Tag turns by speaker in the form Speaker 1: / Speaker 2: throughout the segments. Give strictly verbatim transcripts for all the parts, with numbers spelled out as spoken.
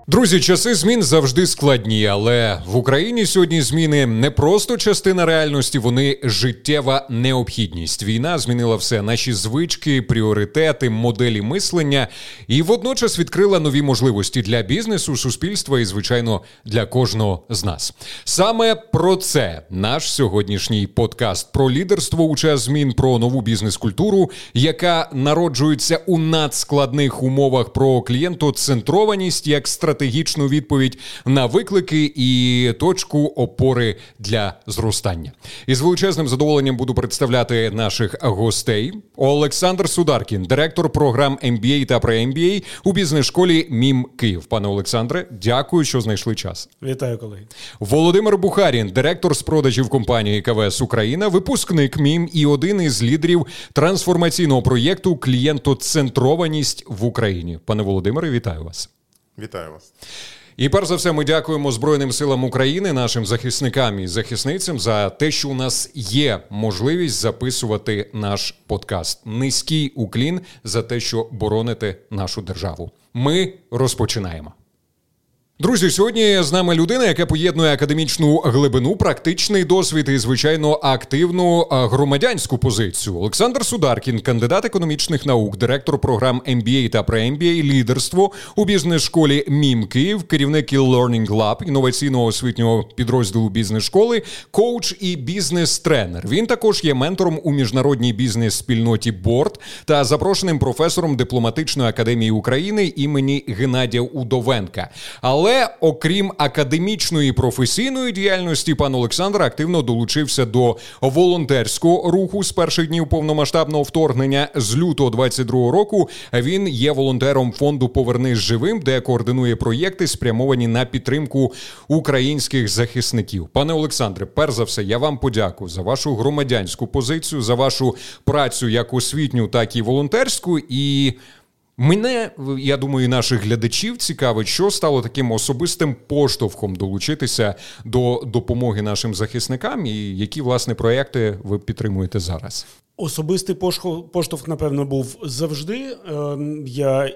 Speaker 1: Друзі, часи змін завжди складні, але в Україні сьогодні зміни не просто частина реальності, вони життєва необхідність. Війна змінила все, наші звички, пріоритети, моделі мислення і водночас відкрила нові можливості для бізнесу, суспільства і, звичайно, для кожного з нас. Саме про це наш сьогоднішній подкаст про лідерство у час змін, про нову бізнес-культуру, яка народжується у надскладних умовах, про клієнтоцентрованість як стратегію, стратегічну відповідь на виклики і точку опори для зростання. Із величезним задоволенням буду представляти наших гостей. Олександр Сударкін, директор програм ем бі ей та Pre-ем бі ей у бізнес-школі МІМ Київ. Пане Олександре, дякую, що знайшли час.
Speaker 2: Вітаю, колеги.
Speaker 1: Володимир Бухарін, директор з продажів компанії КВС Україна, випускник МІМ і один із лідерів трансформаційного проєкту «Клієнтоцентрованість в Україні». Пане Володимире, вітаю вас.
Speaker 3: Вітаю вас.
Speaker 1: І перш за все ми дякуємо Збройним силам України, нашим захисникам і захисницям за те, що у нас є можливість записувати наш подкаст. Низький уклін за те, що бороните нашу державу. Ми розпочинаємо. Друзі, сьогодні з нами людина, яка поєднує академічну глибину, практичний досвід і, звичайно, активну громадянську позицію. Олександр Сударкін, кандидат економічних наук, директор програм ем бі ей та Pre-ем бі ей, лідерство у бізнес-школі МІМ Київ, керівник e-Learning Lab, інноваційного освітнього підрозділу бізнес-школи, коуч і бізнес-тренер. Він також є ментором у міжнародній бізнес-спільноті Борд та запрошеним професором Дипломатичної академії України імені Геннадія Удовенка. Але Але, окрім академічної і професійної діяльності, пан Олександр активно долучився до волонтерського руху з перших днів повномасштабного вторгнення. З лютого двадцять другого року він є волонтером фонду «Повернись живим», де координує проєкти, спрямовані на підтримку українських захисників. Пане Олександре, перш за все, я вам подякую за вашу громадянську позицію, за вашу працю як освітню, так і волонтерську. І мене, я думаю, і наших глядачів цікавить, що стало таким особистим поштовхом долучитися до допомоги нашим захисникам і які, власне, проєкти ви підтримуєте зараз?
Speaker 2: Особистий поштовх, напевно, був завжди. Я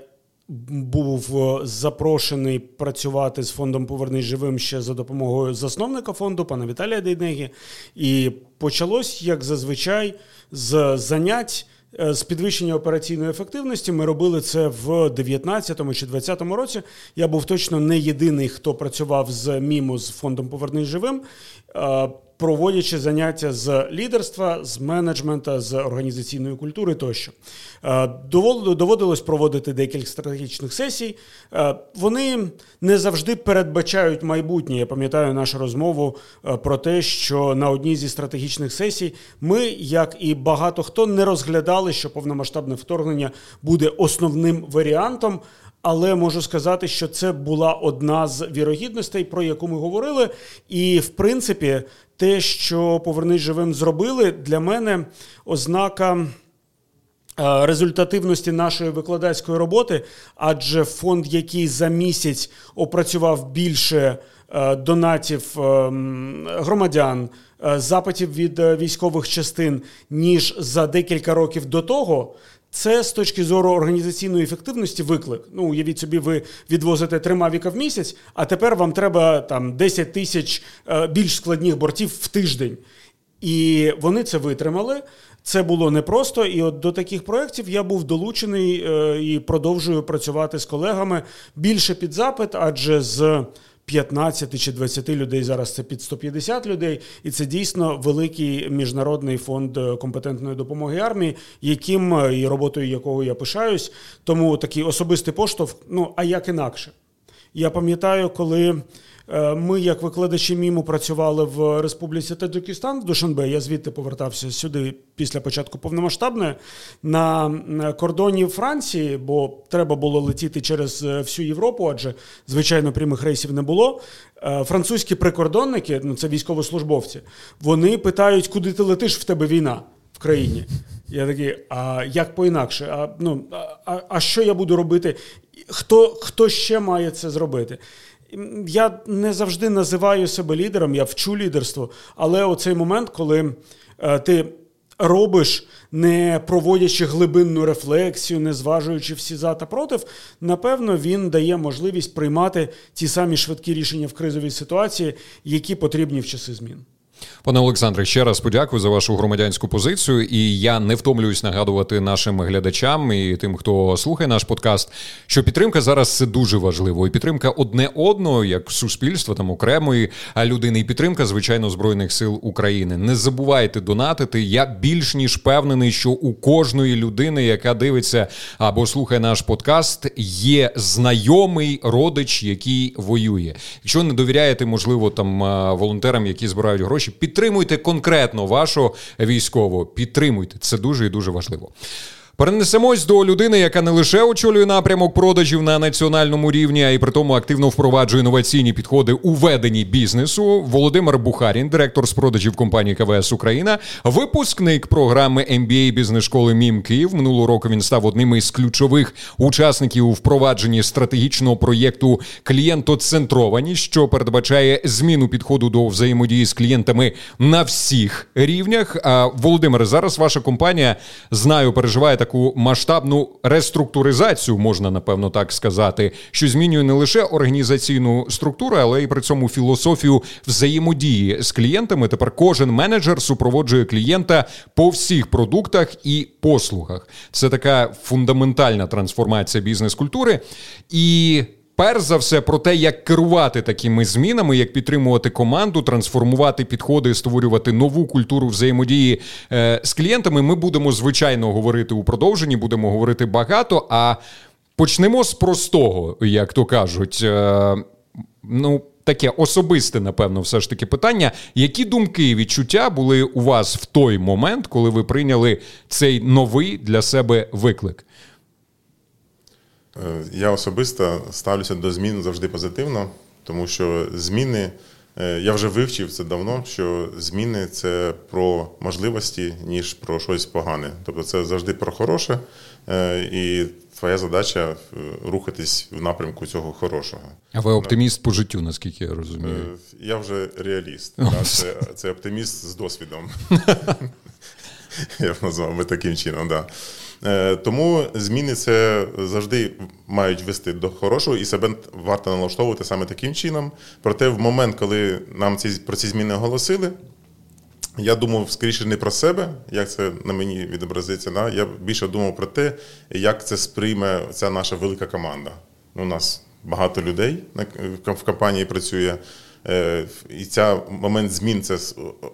Speaker 2: був запрошений працювати з фондом «Повернись живим» ще за допомогою засновника фонду, пана Віталія Дейнеги. І почалось, як зазвичай, з занять з підвищення операційної ефективності. Ми робили це в дев'ятнадцятому чи двадцятому році. Я був точно не єдиний, хто працював з МІМу, з фондом «Повернись живим», проводячи заняття з лідерства, з менеджменту, з організаційної культури тощо. Доводилось проводити декілька стратегічних сесій. Вони не завжди передбачають майбутнє. Я пам'ятаю нашу розмову про те, що на одній зі стратегічних сесій ми, як і багато хто, не розглядали, що повномасштабне вторгнення буде основним варіантом. Але можу сказати, що це була одна з вірогідностей, про яку ми говорили. І, в принципі, те, що «Повернись живим» зробили, для мене ознака результативності нашої викладацької роботи, адже фонд, який за місяць опрацював більше донатів громадян, запитів від військових частин, ніж за декілька років до того, це з точки зору організаційної ефективності виклик. Ну, уявіть собі, ви відвозите три мавіка в місяць, а тепер вам треба там десять тисяч е, більш складних бортів в тиждень. І вони це витримали. Це було непросто, і от до таких проєктів я був долучений е, і продовжую працювати з колегами більше під запит, адже з п'ятнадцяти чи двадцяти людей, зараз це під сто п'ятдесят людей, і це дійсно великий міжнародний фонд компетентної допомоги армії, яким і роботою якого я пишаюсь. Тому такий особистий поштовх, ну, а як інакше? Я пам'ятаю, коли ми, як викладачі МІМу, працювали в Республіці Таджикистан, в Душанбе, я звідти повертався сюди після початку повномасштабної, на кордоні Франції, бо треба було летіти через всю Європу, адже, звичайно, прямих рейсів не було. Французькі прикордонники, ну це військовослужбовці, вони питають, куди ти летиш, в тебе війна в країні. Я такий, а як по-інакше? А, ну, а, а що я буду робити? Хто, хто ще має це зробити? Я не завжди називаю себе лідером, я вчу лідерство, але оцей момент, коли е, ти робиш, не проводячи глибинну рефлексію, не зважуючи всі за та против, напевно, він дає можливість приймати ті самі швидкі рішення в кризовій ситуації, які потрібні в часи змін.
Speaker 1: Пане Олександре, ще раз подякую за вашу громадянську позицію, і я не втомлююсь нагадувати нашим глядачам і тим, хто слухає наш подкаст, що підтримка зараз – це дуже важливо. І підтримка одне одного, як суспільства, там окремої людини, і підтримка, звичайно, Збройних сил України. Не забувайте донатити. Я більш ніж впевнений, що у кожної людини, яка дивиться або слухає наш подкаст, є знайомий родич, який воює. Якщо не довіряєте, можливо, там волонтерам, які збирають гроші, підтримуйте конкретно вашого військового. Підтримуйте. Це дуже і дуже важливо. Перенесемось до людини, яка не лише очолює напрямок продажів на національному рівні, а й при тому активно впроваджує інноваційні підходи у веденні бізнесу. Володимир Бухарін, директор з продажів компанії КВС Україна, випускник програми ем бі ей бізнес-школи МІМ Київ. Минулого року він став одним із ключових учасників у впровадженні стратегічного проєкту «Клієнтоцентрованість», що передбачає зміну підходу до взаємодії з клієнтами на всіх рівнях. А, Володимире, зараз ваша компанія, знаю, переживає таку масштабну реструктуризацію, можна, напевно, так сказати, що змінює не лише організаційну структуру, але й при цьому філософію взаємодії з клієнтами. Тепер кожен менеджер супроводжує клієнта по всіх продуктах і послугах. Це така фундаментальна трансформація бізнес-культури. І перш за все про те, як керувати такими змінами, як підтримувати команду, трансформувати підходи, створювати нову культуру взаємодії е, з клієнтами, ми будемо, звичайно, говорити у продовженні, будемо говорити багато, а почнемо з простого, як то кажуть. Е, ну, таке особисте, напевно, все ж таки питання. Які думки і відчуття були у вас в той момент, коли ви прийняли цей новий для себе виклик?
Speaker 3: Я особисто ставлюся до змін завжди позитивно, тому що зміни, я вже вивчив це давно, що зміни – це про можливості, ніж про щось погане. Тобто це завжди про хороше, і твоя задача рухатись в напрямку цього хорошого.
Speaker 1: А ви оптиміст по життю, наскільки я розумію?
Speaker 3: Я вже реаліст. Да? Це, це оптиміст з досвідом. Я б назвав би таким чином, так. Да. Тому зміни це завжди мають вести до хорошого, і себе варто налаштовувати саме таким чином. Проте в момент, коли нам ці, про ці зміни оголосили, я думав скоріше не про себе, як це на мені відобразиться. Да? Я більше думав про те, як це сприйме ця наша велика команда. У нас багато людей в компанії працює, і цей момент змін – це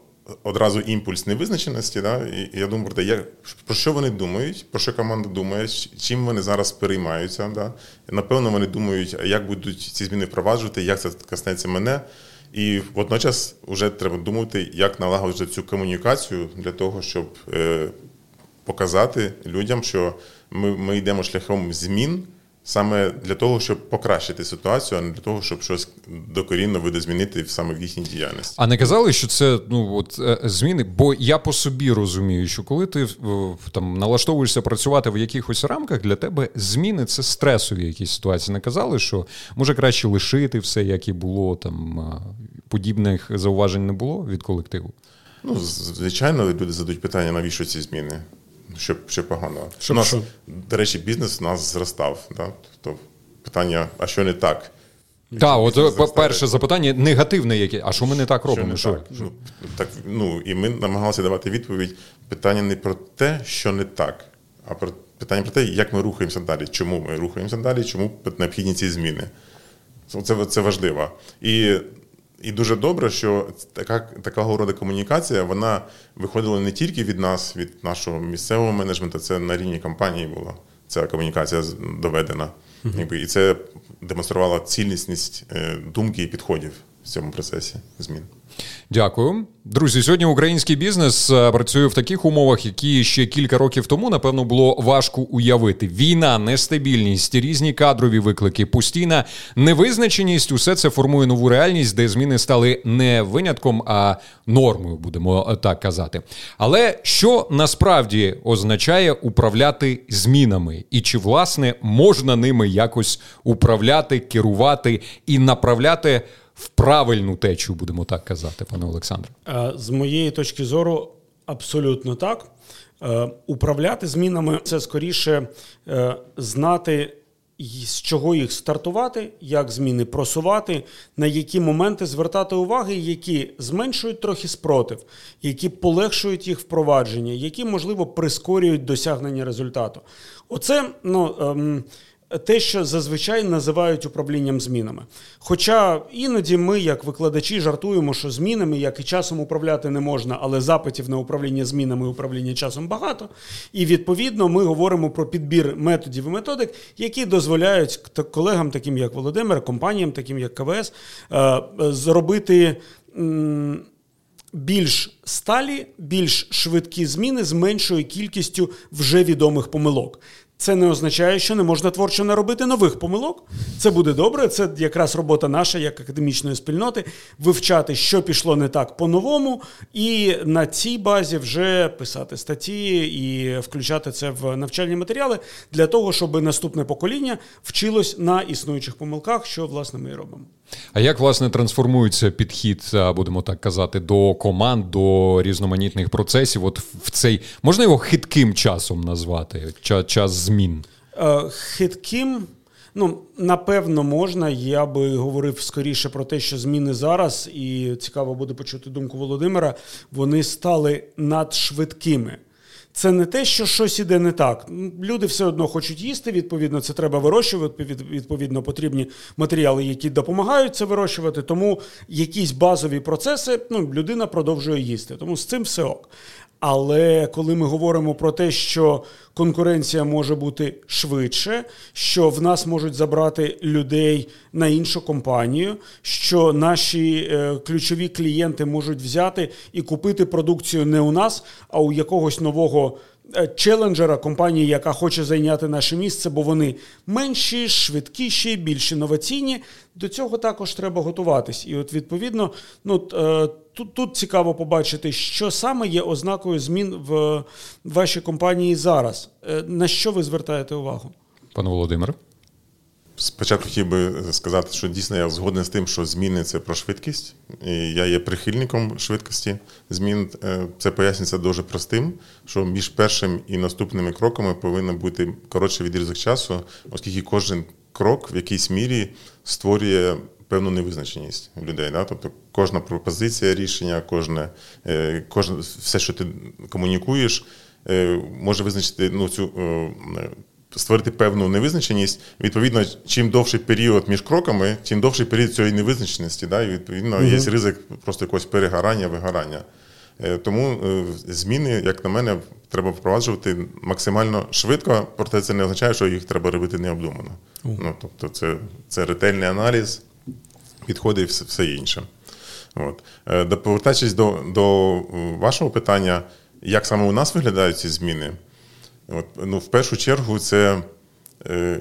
Speaker 3: одразу імпульс невизначеності, да? І я думаю про те, як, про що вони думають, про що команда думає, чим вони зараз переймаються. Да? Напевно, вони думають, як будуть ці зміни впроваджувати, як це коснеться мене. І водночас вже треба думати, як налагоджувати цю комунікацію для того, щоб е, показати людям, що ми, ми йдемо шляхом змін, саме для того, щоб покращити ситуацію, а не для того, щоб щось докорінно видозмінити саме в їхній діяльності.
Speaker 1: А не казали, що це ну от зміни? Бо я по собі розумію, що коли ти там налаштовуєшся працювати в якихось рамках, для тебе зміни – це стресові якісь ситуації. Не казали, що може краще лишити все, як і було, там подібних зауважень не було від колективу?
Speaker 3: Ну, звичайно, люди задають питання, навіщо ці зміни? Що, що погано.
Speaker 2: Що,
Speaker 3: у нас,
Speaker 2: що?
Speaker 3: до речі, бізнес у нас зростав. Да? Тобто питання, а що не так?
Speaker 1: Так, от перше запитання негативне яке. А що ми не так робимо?
Speaker 3: Що не так? Ну, так, ну, і ми намагалися давати відповідь. Питання не про те, що не так, а про питання про те, як ми рухаємося далі. Чому ми рухаємося далі, чому необхідні ці зміни. Це, це важливо. І І дуже добре, що така, такого роду комунікація, вона виходила не тільки від нас, від нашого місцевого менеджменту, це на рівні компанії була ця комунікація доведена. Mm-hmm. І це демонструвало цілісність думки і підходів в цьому процесі змін.
Speaker 1: Дякую. Друзі, сьогодні український бізнес працює в таких умовах, які ще кілька років тому, напевно, було важко уявити. Війна, нестабільність, різні кадрові виклики, постійна невизначеність – усе це формує нову реальність, де зміни стали не винятком, а нормою, будемо так казати. Але що насправді означає управляти змінами? І чи, власне, можна ними якось управляти, керувати і направляти в правильну течію, будемо так казати, пане Олександре?
Speaker 2: З моєї точки зору, Абсолютно так. Е, управляти змінами – це скоріше е, знати, з чого їх стартувати, як зміни просувати, на які моменти звертати уваги, які зменшують трохи спротив, які полегшують їх впровадження, які, можливо, прискорюють досягнення результату. Оце, ну, ем, те, що зазвичай називають управлінням змінами. Хоча іноді ми, як викладачі, жартуємо, що змінами, як і часом управляти не можна, але запитів на управління змінами і управління часом багато. І, відповідно, ми говоримо про підбір методів і методик, які дозволяють колегам, таким як Володимир, компаніям, таким як КВС, зробити більш сталі, більш швидкі зміни з меншою кількістю вже відомих помилок. Це не означає, що не можна творчо наробити нових помилок. Це буде добре, це якраз робота наша, як академічної спільноти, вивчати, що пішло не так по-новому, і на цій базі вже писати статті і включати це в навчальні матеріали для того, щоб наступне покоління вчилось на існуючих помилках, що, власне, ми і робимо.
Speaker 1: А як, власне, трансформується підхід, будемо так казати, до команд, до різноманітних процесів? От в цей, можна його хитким часом назвати? Час змін?
Speaker 2: Хитким? Ну, напевно, можна. Я би говорив скоріше про те, що зміни зараз, і цікаво буде почути думку Володимира, вони стали надшвидкими. Це не те, що щось іде не так. Люди все одно хочуть їсти, відповідно, це треба вирощувати, відповідно, потрібні матеріали, які допомагають це вирощувати, тому якісь базові процеси, ну, людина продовжує їсти, тому з цим все ок. Але коли ми говоримо про те, що конкуренція може бути швидше, що в нас можуть забрати людей на іншу компанію, що наші е, ключові клієнти можуть взяти і купити продукцію не у нас, а у якогось нового челенджера, компанії, яка хоче зайняти наше місце, бо вони менші, швидкіші, більш інноваційні, до цього також треба готуватись. І от, відповідно, ну, тут, тут цікаво побачити, що саме є ознакою змін в вашій компанії зараз. На що ви звертаєте увагу?
Speaker 1: Пане Володимире?
Speaker 3: Спочатку хотів би сказати, що дійсно я згоден з тим, що зміни – це про швидкість. І я є прихильником швидкості змін. Це пояснюється дуже простим, що між першим і наступними кроками повинен бути коротший відрізок часу, оскільки кожен крок в якійсь мірі створює певну невизначеність людей. Да? Тобто кожна пропозиція рішення, кожне, кожне, все, що ти комунікуєш, може визначити ну, цю створити певну невизначеність. Відповідно, чим довший період між кроками, тим довший період цієї невизначеності. Да? І, відповідно, угу. є ризик просто якогось перегорання, вигорання. Тому зміни, як на мене, треба впроваджувати максимально швидко, проте це не означає, що їх треба робити необдумано. Угу. Ну, тобто це, це ретельний аналіз, підходи і все, все інше. От. Повертаючись до, до вашого питання, як саме у нас виглядають ці зміни, От, ну, в першу чергу це, е,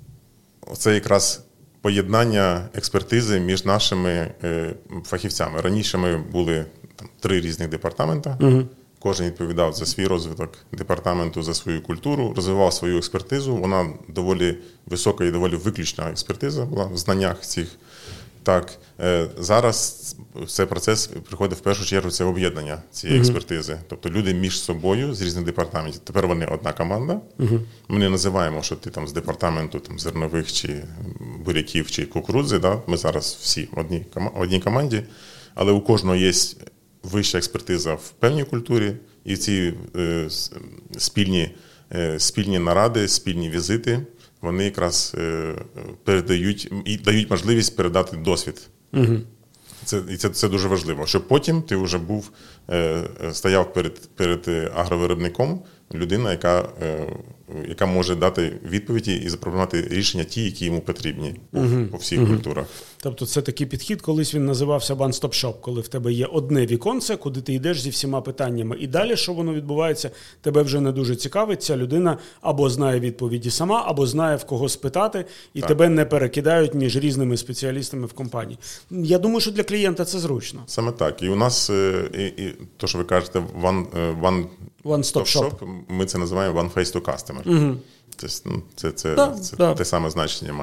Speaker 3: це якраз поєднання експертизи між нашими е, фахівцями. Раніше ми були там, три різних департамента, угу. кожен відповідав за свій розвиток департаменту, за свою культуру, розвивав свою експертизу. Вона доволі висока і доволі виключна експертиза була в знаннях цих. Так, зараз цей процес приходить в першу чергу, це об'єднання цієї uh-huh. експертизи. Тобто люди між собою з різних департаментів. Тепер вони одна команда. Uh-huh. Ми не називаємо, що ти там з департаменту там, зернових чи буряків чи кукурудзи. Да? Ми зараз всі в одній, в одній команді, але у кожного є вища експертиза в певній культурі, і ці е, спільні, е, спільні наради, спільні візити, вони якраз е, передають і дають можливість передати досвід. Угу. Це, і це, це дуже важливо, щоб потім ти вже був, е, стояв перед, перед агровиробником, людина, яка, е, яка може дати відповіді і запропонувати рішення ті, які йому потрібні угу. по всіх угу. культурах.
Speaker 2: Тобто це такий підхід, колись він називався one-stop shop, коли в тебе є одне віконце, куди ти йдеш зі всіма питаннями. І далі, що воно відбувається, тебе вже не дуже цікавить. Ця людина або знає відповіді сама, або знає, в кого спитати, і так. тебе не перекидають між різними спеціалістами в компанії. Я думаю, що для клієнта це зручно.
Speaker 3: Саме так. І у нас, і, і то, що ви кажете, one, one,
Speaker 2: one-stop shop,
Speaker 3: ми це називаємо one face to customer. Угу. Тобто, ну, це це,
Speaker 2: да,
Speaker 3: це
Speaker 2: да.
Speaker 3: те саме значення має.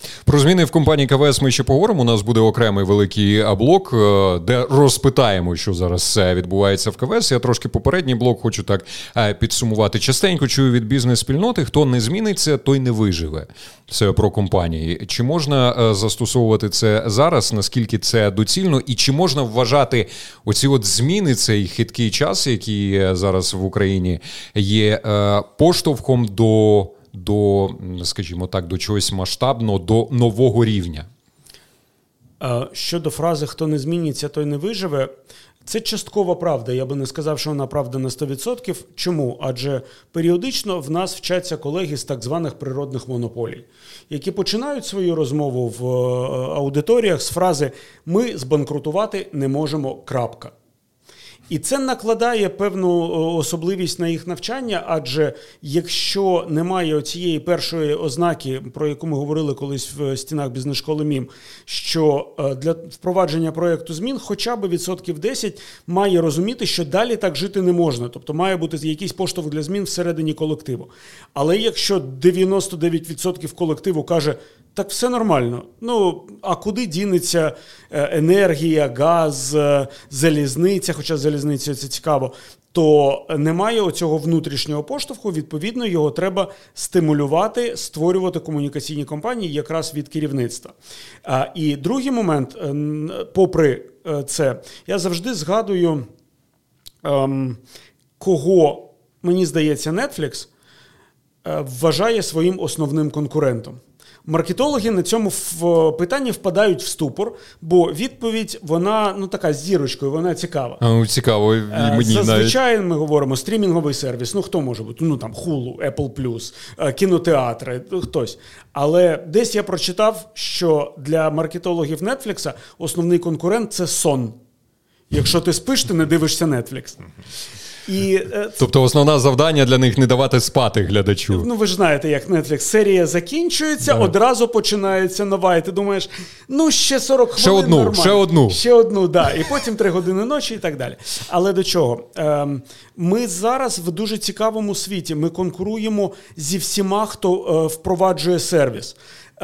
Speaker 1: Про зміни в компанії КВС ми ще поговоримо. У нас буде окремий великий блок, де розпитаємо, що зараз відбувається в КВС. Я трошки попередній блок хочу так підсумувати. Частенько чую від бізнес-спільноти, хто не зміниться, той не виживе. Це про компанії. Чи можна застосовувати це зараз, наскільки це доцільно, і чи можна вважати оці от зміни, цей хиткий час, який зараз в Україні є, поштовхом до... до, скажімо так, до чогось масштабного, до нового рівня?
Speaker 2: Щодо фрази «хто не зміниться, той не виживе», це часткова правда. Я би не сказав, що вона правда на сто відсотків. Чому? Адже періодично в нас вчаться колеги з так званих природних монополій, які починають свою розмову в аудиторіях з фрази «ми збанкрутувати не можемо, крапка». І це накладає певну особливість на їх навчання, адже якщо немає цієї першої ознаки, про яку ми говорили колись в стінах бізнес-школи МІМ, що для впровадження проєкту змін хоча б відсотків десять має розуміти, що далі так жити не можна. Тобто має бути якийсь поштовх для змін всередині колективу. Але якщо дев'яносто дев'ять відсотків колективу каже, так все нормально. Ну, а куди дінеться енергія, газ, залізниця, хоча залізниця це цікаво, то немає оцього внутрішнього поштовху, відповідно, його треба стимулювати, створювати комунікаційні кампанії якраз від керівництва. І другий момент, попри це, я завжди згадую, кого, мені здається, Netflix вважає своїм основним конкурентом. Маркетологи на цьому питанні впадають в ступор, бо відповідь, вона, ну, така з зірочкою, вона цікава.
Speaker 1: А, цікаво, і мені
Speaker 2: Зазвичай
Speaker 1: навіть.
Speaker 2: Ми говоримо стрімінговий сервіс, ну, хто може бути? Ну, там, Hulu, Apple+, кінотеатри, хтось. Але десь я прочитав, що для маркетологів Netflix основний конкурент – це сон. Якщо ти спиш, ти не дивишся Netflix. І,
Speaker 1: тобто основне завдання для них не давати спати глядачу.
Speaker 2: Ну, ви ж знаєте, як Netflix. Серія закінчується, да. Одразу починається нова. І ти думаєш, ну, ще сорок хвилин
Speaker 1: ще одну,
Speaker 2: нормально.
Speaker 1: Ще одну.
Speaker 2: Ще одну, да. І потім три години ночі і так далі. Але до чого? Ми зараз в дуже цікавому світі. Ми конкуруємо зі всіма, хто впроваджує сервіс.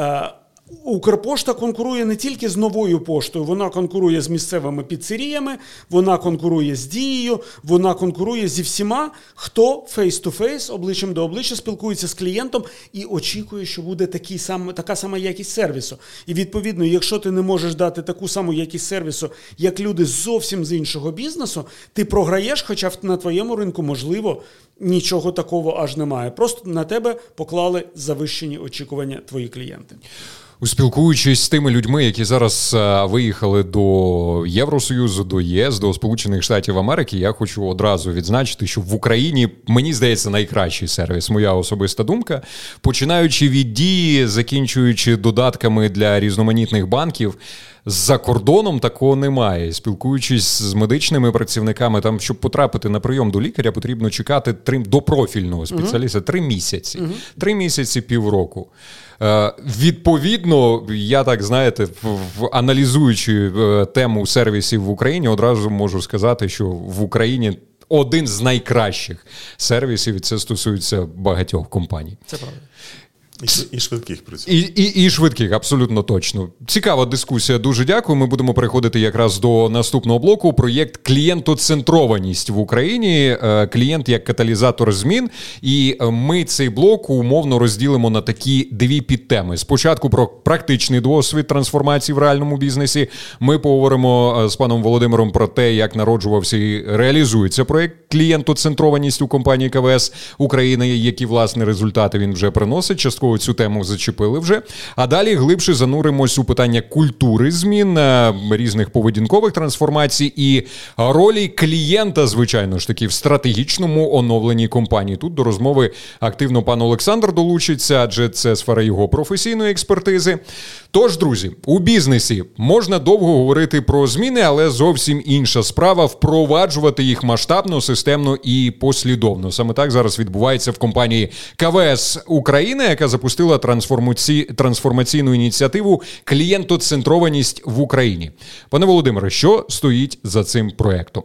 Speaker 2: Укрпошта конкурує не тільки з новою поштою, вона конкурує з місцевими піцеріями, вона конкурує з Дією, вона конкурує зі всіма, хто фейс-ту-фейс, обличчям до обличчя спілкується з клієнтом і очікує, що буде такий сам, така сама якість сервісу. І відповідно, якщо ти не можеш дати таку саму якість сервісу, як люди зовсім з іншого бізнесу, ти програєш, хоча на твоєму ринку, можливо, нічого такого аж немає. Просто на тебе поклали завищені очікування твої клієнти.
Speaker 1: Спілкуючись з тими людьми, які зараз а, виїхали до Євросоюзу, до ЄС, до Сполучених Штатів Америки, я хочу одразу відзначити, що в Україні, мені здається, найкращий сервіс, моя особиста думка. Починаючи від Дії, закінчуючи додатками для різноманітних банків, за кордоном такого немає. Спілкуючись з медичними працівниками, там, щоб потрапити на прийом до лікаря, потрібно чекати три, до профільного спеціаліста три місяці. Uh-huh. Три місяці, півроку. Е, відповідно, я так, знаєте, в, в, аналізуючи е, тему сервісів в Україні, одразу можу сказати, що в Україні один з найкращих сервісів, і це стосується багатьох компаній.
Speaker 2: Це правда.
Speaker 3: І, і швидких при цьому.
Speaker 1: І, і, і швидких, абсолютно точно. Цікава дискусія, дуже дякую. Ми будемо переходити якраз до наступного блоку. Проєкт «Клієнтоцентрованість в Україні». Клієнт як каталізатор змін. І ми цей блок умовно розділимо на такі дві підтеми. Спочатку про практичний досвід трансформації в реальному бізнесі. Ми поговоримо з паном Володимиром про те, як народжувався і реалізується проєкт «Клієнтоцентрованість» у компанії КВС України, які, власне, результати він вже приносить. Частково цю тему зачепили вже. А далі глибше зануримось у питання культури змін, різних поведінкових трансформацій і ролі клієнта, звичайно ж таки, в стратегічному оновленні компанії. Тут до розмови активно пан Олександр долучиться, адже це сфера його професійної експертизи. Тож, друзі, у бізнесі можна довго говорити про зміни, але зовсім інша справа – впроваджувати їх масштабно, системно і послідовно. Саме так зараз відбувається в компанії КВС Україна, яка запустила трансформаці... трансформаційну ініціативу «Клієнтоцентрованість в Україні». Пане Володимире, що стоїть за цим проєктом?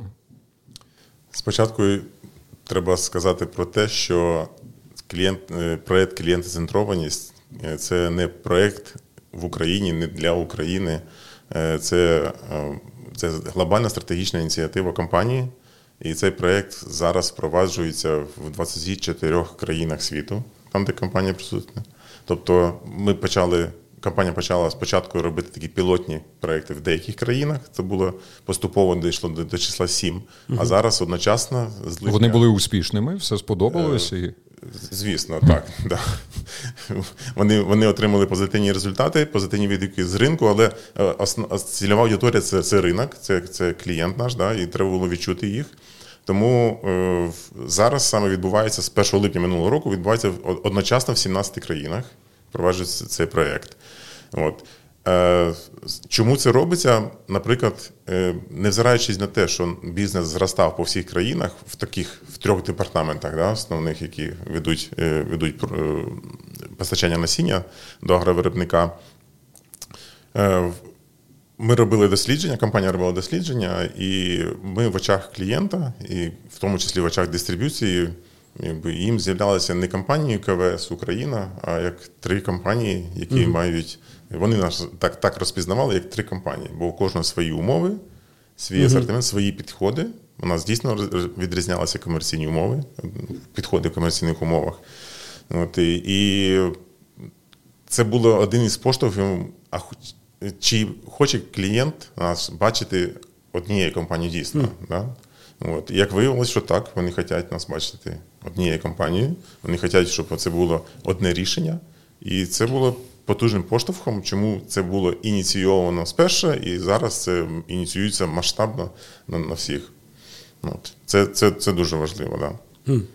Speaker 3: Спочатку треба сказати про те, що клієнт... проєкт «Клієнтоцентрованість» – це не проєкт в Україні, не для України. Це, це глобальна стратегічна ініціатива компанії, і цей проєкт зараз впроваджується в двадцяти чотирьох країнах світу, там, де компанія присутня. Тобто ми почали, компанія почала спочатку робити такі пілотні проєкти в деяких країнах, це було поступово дійшло до, до числа сім, угу. а зараз одночасно з липня...
Speaker 1: Вони були успішними, все сподобалося? І...
Speaker 3: Звісно, так. Да. Вони, вони отримали позитивні результати, позитивні відгуки з ринку, але основ, цільова аудиторія – це, це ринок, це, це клієнт наш, да, і треба було відчути їх. Тому е, зараз саме відбувається, з першого липня минулого року, відбувається одночасно в сімнадцяти країнах, впроваджується цей проєкт. От. Е, чому це робиться? Наприклад, е, невзираючись на те, що бізнес зростав по всіх країнах, в таких в трьох департаментах, да, основних, які ведуть, е, ведуть е, постачання насіння до агровиробника, е, ми робили дослідження, компанія робила дослідження, і ми в очах клієнта, і в тому числі в очах дистриб'юції, якби їм з'являлися не компанії КВС Україна, а як три компанії, які mm-hmm. мають, вони нас так, так розпізнавали, як три компанії, бо у кожного свої умови, свій mm-hmm. асортимент, свої підходи. У нас дійсно відрізнялися комерційні умови, підходи в комерційних умовах. От, і, і це було один із поштовхів, а чи хоче клієнт нас бачити однією компанією дійсно. Mm. Да? От. Як виявилось, що так, вони хочуть нас бачити однією компанією, вони хочуть, щоб це було одне рішення. І це було потужним поштовхом, чому це було ініційовано спершу, і зараз це ініціюється масштабно на, на всіх. От. Це, це, це дуже важливо, так. Да. Mm.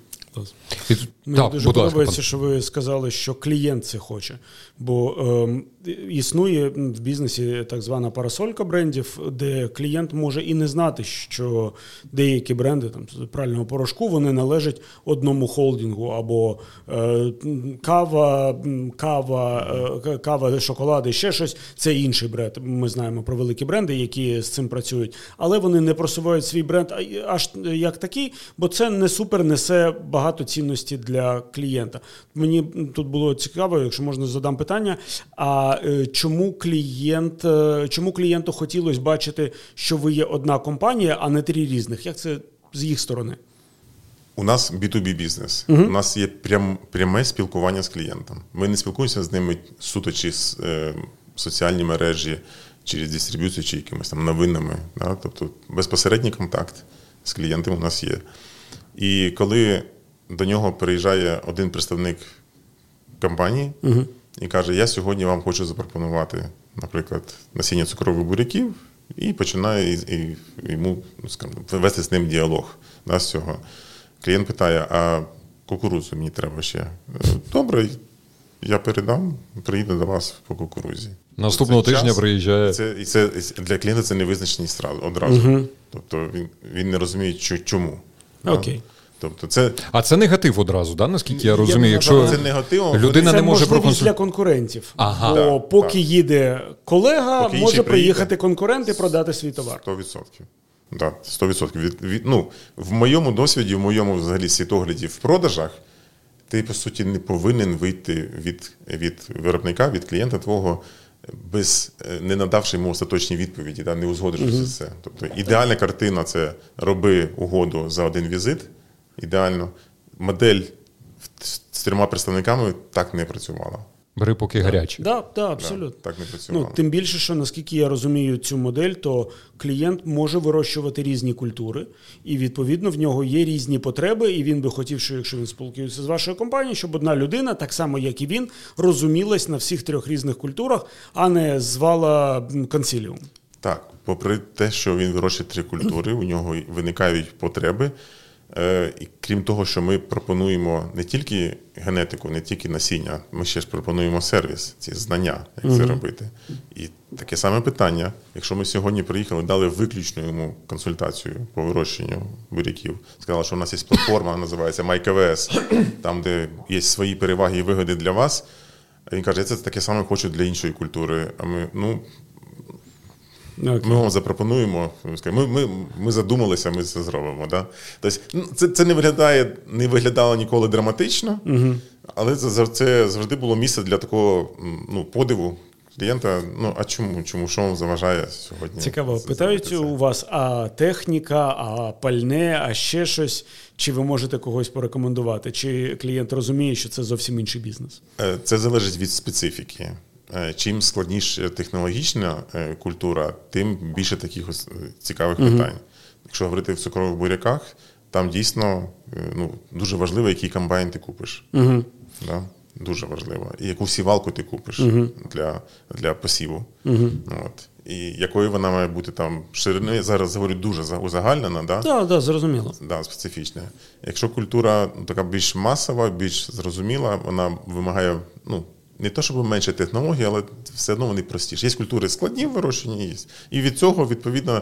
Speaker 2: Мені так, дуже подобається, що ви сказали, що клієнт це хоче. Бо е, існує в бізнесі так звана парасолька брендів, де клієнт може і не знати, що деякі бренди там, з прального порошку, вони належать одному холдингу, або е, кава, кава, е, кава, шоколади, ще щось. Це інший бренд. Ми знаємо про великі бренди, які з цим працюють. Але вони не просувають свій бренд аж як такий, бо це не супер несе багато цінності для клієнта. Мені тут було цікаво, якщо можна, задам питання, а чому клієнт, чому клієнту хотілося бачити, що ви є одна компанія, а не три різних? Як це з їх сторони?
Speaker 3: У нас бі ту бі бізнес. Угу. У нас є прям, пряме спілкування з клієнтом. Ми не спілкуємося з ними суто через е, соціальні мережі, через дистриб'юцію, чи якимись там новинами. Да? Тобто безпосередній контакт з клієнтом у нас є. І коли до нього приїжджає один представник компанії угу. і каже, я сьогодні вам хочу запропонувати, наприклад, насіння цукрових буряків, і починає і, і, йому, скажімо, вести з ним діалог. Да, з цього. Клієнт питає, а кукурудзу мені треба ще. Добре, я передам, приїду до вас по кукурудзі.
Speaker 1: Наступного тижня час, приїжджає.
Speaker 3: Це, і це, для клієнта це невизначеність одразу. Угу. Тобто він, він не розуміє, чому.
Speaker 2: Окей.
Speaker 3: Да? Тобто це...
Speaker 1: А це негатив одразу, да? Наскільки я розумію? Я Якщо
Speaker 3: це негатив,
Speaker 1: людина
Speaker 2: це
Speaker 1: не може
Speaker 2: можливість для конкурентів.
Speaker 1: Ага.
Speaker 2: Бо
Speaker 3: да,
Speaker 2: поки
Speaker 3: так.
Speaker 2: їде колега,
Speaker 3: поки
Speaker 2: може приїхати
Speaker 3: приїде,
Speaker 2: конкурент і продати свій товар.
Speaker 3: сто відсотків. Да, сто відсотків. Від, від, ну, в моєму досвіді, в моєму взагалі світогляді в продажах, ти, по суті, не повинен вийти від, від виробника, від клієнта твого, без, не надавши йому остаточні відповіді, да, не узгодивши угу. все. Тобто ідеальна картина – це роби угоду за один візит, ідеально. Модель з трьома представниками так не працювала.
Speaker 1: Бери поки гаряче.
Speaker 2: Так, да, да, абсолютно.
Speaker 3: Да, так не працювало.
Speaker 2: Ну, тим більше, що, наскільки я розумію цю модель, то клієнт може вирощувати різні культури, і, відповідно, в нього є різні потреби, і він би хотів, що якщо він спілкується з вашою компанією, щоб одна людина, так само, як і він, розумілась на всіх трьох різних культурах, а не звала консиліум.
Speaker 3: Так, попри те, що він вирощує три культури, у нього виникають потреби. І крім того, що ми пропонуємо не тільки генетику, не тільки насіння, ми ще ж пропонуємо сервіс, ці знання, як mm-hmm. це робити. І таке саме питання, якщо ми сьогодні приїхали, дали виключну йому консультацію по вирощенню буряків, сказали, що у нас є платформа, називається MyKVS, там, де є свої переваги і вигоди для вас, а він каже, я це таке саме хочу для іншої культури. А ми, ну, Okay. Ми вам запропонуємо, ми, ми, ми задумалися, ми це зробимо. Да? Тобто, ну, це, це не виглядає, не виглядало ніколи драматично, uh-huh. але це, це завжди було місце для такого ну, подиву, клієнта. Ну, а чому? Чому? Що вам заважає сьогодні?
Speaker 2: Цікаво. Питають у вас, а техніка, а пальне, а ще щось? Чи ви можете когось порекомендувати? Чи клієнт розуміє, що це зовсім інший бізнес?
Speaker 3: Це залежить від специфіки. Чим складніша технологічна культура, тим більше таких ось цікавих uh-huh. питань. Якщо говорити в цукрових буряках, там дійсно ну, дуже важливо, який комбайн ти купиш. Uh-huh. Да? Дуже важливо. І яку сівалку ти купиш uh-huh. для, для посіву. Uh-huh. От. І якою вона має бути там шириною. Я зараз говорю дуже узагальнена. Да?
Speaker 2: Так, да, зрозуміло.
Speaker 3: Да, специфічна. Якщо культура ну, така більш масова, більш зрозуміла, вона вимагає, ну, не то, щоб менше технологій, але все одно вони простіші. Є культури складні в вирощуванні, є. І від цього, відповідно,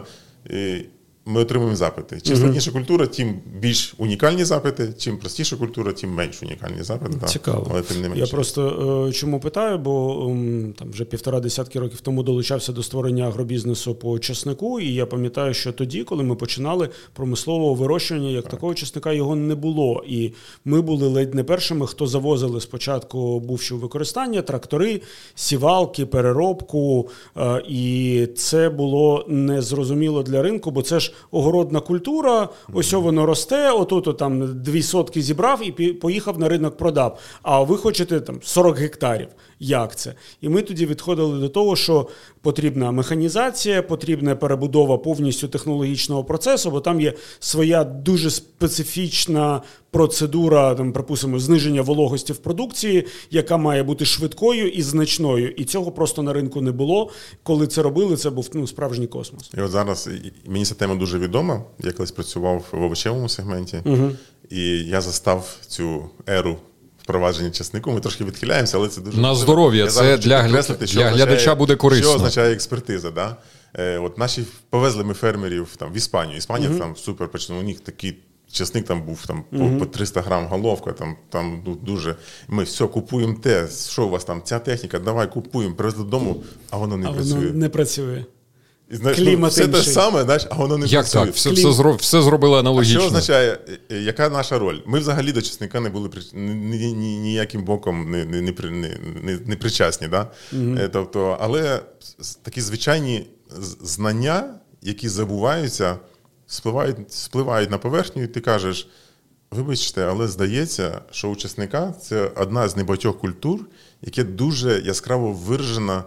Speaker 3: ми отримуємо запити. Чим складніша культура, тим більш унікальні запити, чим простіша культура, тим менш унікальні запити.
Speaker 2: Цікаво.
Speaker 3: Але тим не менше.
Speaker 2: Я просто е, чому питаю, бо е, там вже півтора десятки років тому долучався до створення агробізнесу по часнику, і я пам'ятаю, що тоді, коли ми починали промислового вирощування, як так. такого часника його не було. І ми були ледь не першими, хто завозили спочатку бувши у використання, трактори, сівалки, переробку, е, і це було незрозуміло для ринку, бо це ж огородна культура, ось воно росте, отут там дві сотки зібрав і поїхав на ринок продав. А ви хочете там сорок гектарів. Як це? І ми тоді відходили до того, що потрібна механізація, потрібна перебудова повністю технологічного процесу, бо там є своя дуже специфічна процедура, там, припустимо, зниження вологості в продукції, яка має бути швидкою і значною. І цього просто на ринку не було. Коли це робили, це був ну, справжній космос.
Speaker 3: І от зараз мені ця тема дуже відома. Я колись працював в овочевому сегменті, угу. і я застав цю еру впровадження часнику. Ми трошки відхиляємося, але це дуже...
Speaker 1: На здоров'я. Це для, для означає, глядача буде корисно.
Speaker 3: Що означає експертиза, да? Е, от наші повезли ми фермерів там, в Іспанію. Іспанія угу. там супер почну. У них такий часник там був там, угу. по, по триста грам головка, там, там ну, дуже... Ми все, купуємо те, що у вас там, ця техніка, давай купуємо, привезли додому, а воно не
Speaker 2: а
Speaker 3: працює.
Speaker 2: Воно не працює.
Speaker 3: І, знаєш, ну, все те саме, знаєш, а воно не
Speaker 1: Як
Speaker 3: працює.
Speaker 1: так? Все, все, зро... все зробили аналогічно.
Speaker 3: А що означає, яка наша роль? Ми взагалі до часника не були ні, ні, ніяким боком не, не, не, не, не причасні. Да? Mm-hmm. Тобто, але такі звичайні знання, які забуваються, спливають, спливають на поверхню, і ти кажеш, вибачте, але здається, що у часника це одна з небагатьох культур, яка дуже яскраво виражена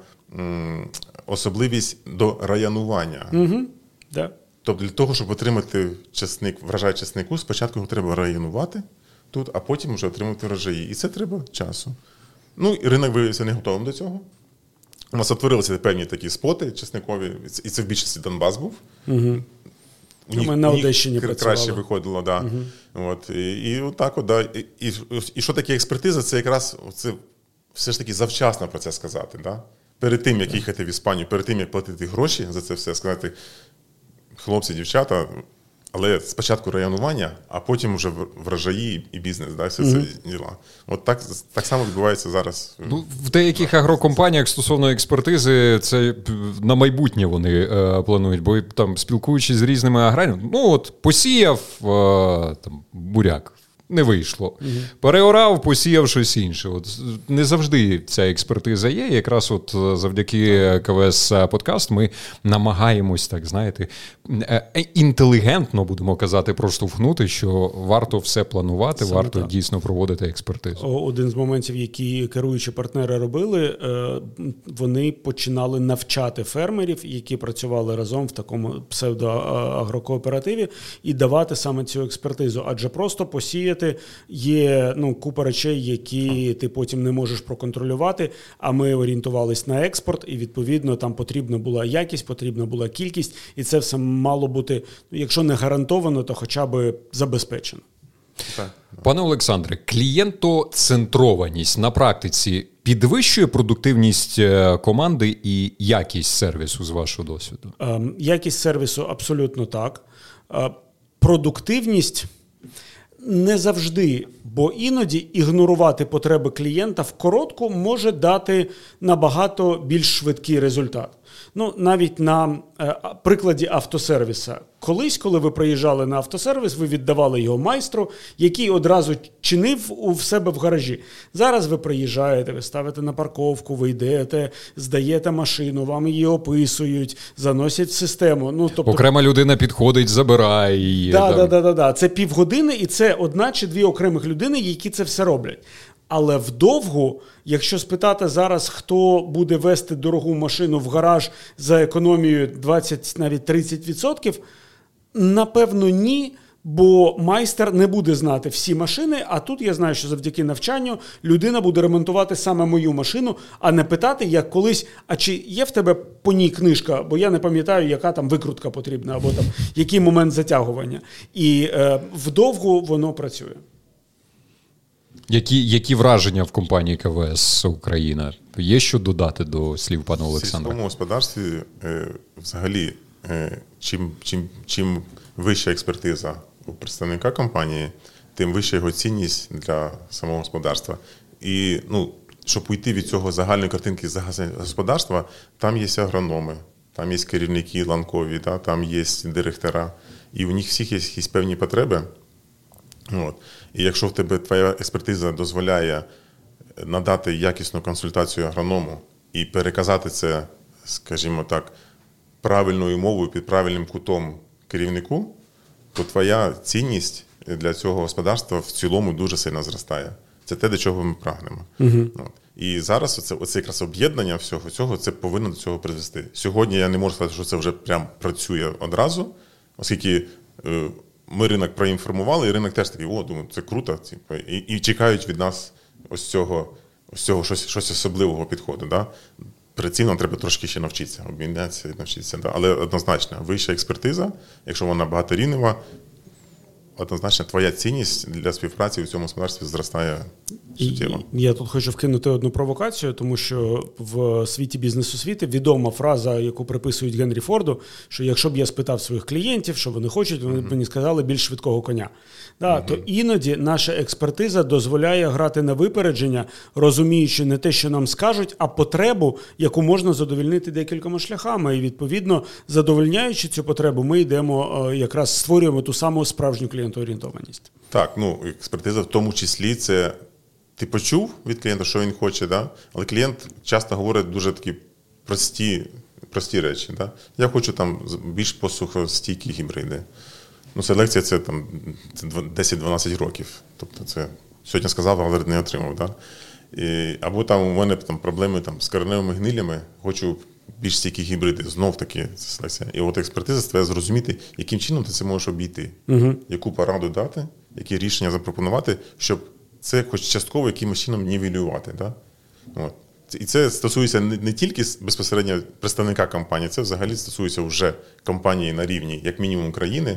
Speaker 3: особливість до районування.
Speaker 2: Угу. Да.
Speaker 3: Тобто для того, щоб отримати часник, врожай часнику, спочатку його треба районувати тут, а потім вже отримати врожаї. І це треба часу. Ну, і ринок виявився не готовим до цього. У нас утворилися певні такі споти часникові, і це в більшості Донбас був.
Speaker 2: Угу.
Speaker 3: У них,
Speaker 2: Ми на Одещині працювали.
Speaker 3: Краще виходило, да. Угу. От, і, і отак от, да. І, і, і що таке експертиза? Це якраз це все ж таки завчасно про це сказати, да? Перед тим, як їхати в Іспанію, перед тим, як платити гроші за це все, сказати, хлопці, дівчата, але спочатку районування, а потім вже врожаї і бізнес, да, все mm-hmm. це діла. От так, так само відбувається зараз.
Speaker 1: Ну, в деяких агрокомпаніях стосовно експертизи, це на майбутнє вони е, планують, бо там, спілкуючись з різними аграріями, ну от посіяв е, там, буряк, не вийшло. Угу. Переорав, посіяв щось інше. От не завжди ця експертиза є. Якраз от завдяки КВС подкаст ми намагаємось, так знаєте, інтелігентно, будемо казати, проштовхнути, що варто все планувати, саме варто так. дійсно проводити експертизу.
Speaker 2: Один з моментів, які керуючі партнери робили, вони починали навчати фермерів, які працювали разом в такому псевдоагрокооперативі, і давати саме цю експертизу. Адже просто посіяти є ну, купа речей, які ти потім не можеш проконтролювати, а ми орієнтувались на експорт, і, відповідно, там потрібна була якість, потрібна була кількість, і це все мало бути, якщо не гарантовано, то хоча б забезпечено.
Speaker 1: Пане Олександре, клієнтоцентрованість на практиці підвищує продуктивність команди і якість сервісу, з вашого досвіду?
Speaker 2: Якість сервісу абсолютно так. Продуктивність не завжди Бо іноді ігнорувати потреби клієнта в коротку може дати набагато більш швидкий результат. Ну, навіть на е, прикладі автосервіса. Колись, коли ви приїжджали на автосервіс, ви віддавали його майстру, який одразу чинив у в себе в гаражі. Зараз ви приїжджаєте, ви ставите на парковку, ви йдете, здаєте машину, вам її описують, заносять в систему. Ну, тобто...
Speaker 1: Окрема людина підходить, забирає її.
Speaker 2: Так, да, да, да, да. Це півгодини, і це одна чи дві окремих людини, які це все роблять. Але вдовгу, якщо спитати зараз, хто буде вести дорогу машину в гараж за економією двадцять, навіть тридцять відсотків, напевно, ні, бо майстер не буде знати всі машини, а тут я знаю, що завдяки навчанню людина буде ремонтувати саме мою машину, а не питати, як колись, а чи є в тебе по ній книжка, бо я не пам'ятаю, яка там викрутка потрібна, або там який момент затягування. І е, вдовгу воно працює.
Speaker 1: Які, які враження в компанії КВС Україна? Є що додати до слів пана Олександра?
Speaker 3: В сільському господарстві е, взагалі, е, чим, чим, чим вища експертиза у представника компанії, тим вища його цінність для самого господарства. І, ну, щоб уйти від цього загальної картинки господарства, там є агрономи, там є керівники ланкові, да, там є директора, і у них всіх є якісь певні потреби. От. І якщо в тебе твоя експертиза дозволяє надати якісну консультацію агроному і переказати це, скажімо так, правильною мовою під правильним кутом керівнику, то твоя цінність для цього господарства в цілому дуже сильно зростає. Це те, до чого ми прагнемо. Угу. От. І зараз оце, оце якраз об'єднання всього цього, це повинно до цього призвести. Сьогодні я не можу сказати, що це вже прям працює одразу, оскільки е, ми ринок проінформували, і ринок теж такий, о, думаю, це круто, типу, і, і чекають від нас ось цього, ось цього щось, щось особливого підходу. Да? Перед цим нам треба трошки ще навчитися, обмінятися і навчитися. Да? Але однозначно, вища експертиза, якщо вона багаторівнева, однозначно твоя цінність для співпраці у цьому господарстві зростає суттєво.
Speaker 2: Я тут хочу вкинути одну провокацію, тому що в світі бізнес-освіти відома фраза, яку приписують Генрі Форду, що якщо б я спитав своїх клієнтів, що вони хочуть, вони б uh-huh. мені сказали більш швидкого коня. Да, uh-huh. То іноді наша експертиза дозволяє грати на випередження, розуміючи не те, що нам скажуть, а потребу, яку можна задовольнити декількома шляхами. І, відповідно, задовольняючи цю потребу, ми йдемо, якраз створюємо ту саму справжню клієнтоорієнтованість.
Speaker 3: Так, ну, експертиза в тому числі це ти почув від клієнта, що він хоче, да? Але клієнт часто говорить дуже такі прості, прості речі. Да? Я хочу там більш посухостійкі гібриди. Ну, селекція це там десять-дванадцять років. Тобто це сьогодні сказав, але не отримав. Да? І, або там у мене там проблеми там, з кореневими гнилями, хочу більш стійкі гібриди. Знов таки це селекція. І от експертиза треба зрозуміти, яким чином ти це можеш обійти, угу. яку пораду дати, які рішення запропонувати, щоб це хоч частково якимось чином нівелювати. Да? От. І це стосується не, не тільки безпосередньо представника компанії, це взагалі стосується вже компанії на рівні, як мінімум, країни,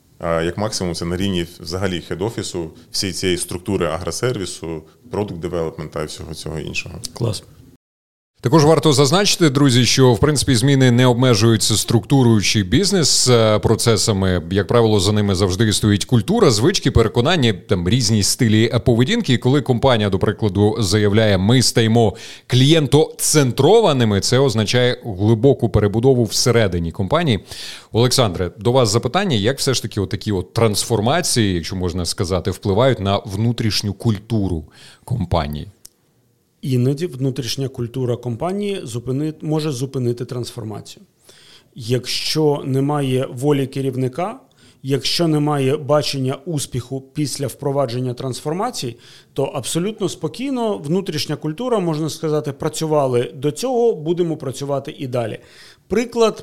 Speaker 3: а як максимум це на рівні взагалі хед-офісу, всієї цієї структури агросервісу, продукт девелопмента і всього цього іншого.
Speaker 2: Клас.
Speaker 1: Також варто зазначити, друзі, що, в принципі, зміни не обмежуються структурою чи бізнес-процесами. Як правило, за ними завжди стоїть культура, звички, переконання, там різні стилі поведінки. І коли компанія, до прикладу, заявляє, ми стаємо клієнтоцентрованими, це означає глибоку перебудову всередині компанії. Олександре, до вас запитання, як все ж таки отакі от трансформації, якщо можна сказати, впливають на внутрішню культуру компанії?
Speaker 2: Іноді внутрішня культура компанії зупини, може зупинити трансформацію. Якщо немає волі керівника, якщо немає бачення успіху після впровадження трансформації, то абсолютно спокійно внутрішня культура, можна сказати, працювали до цього, будемо працювати і далі. Приклад,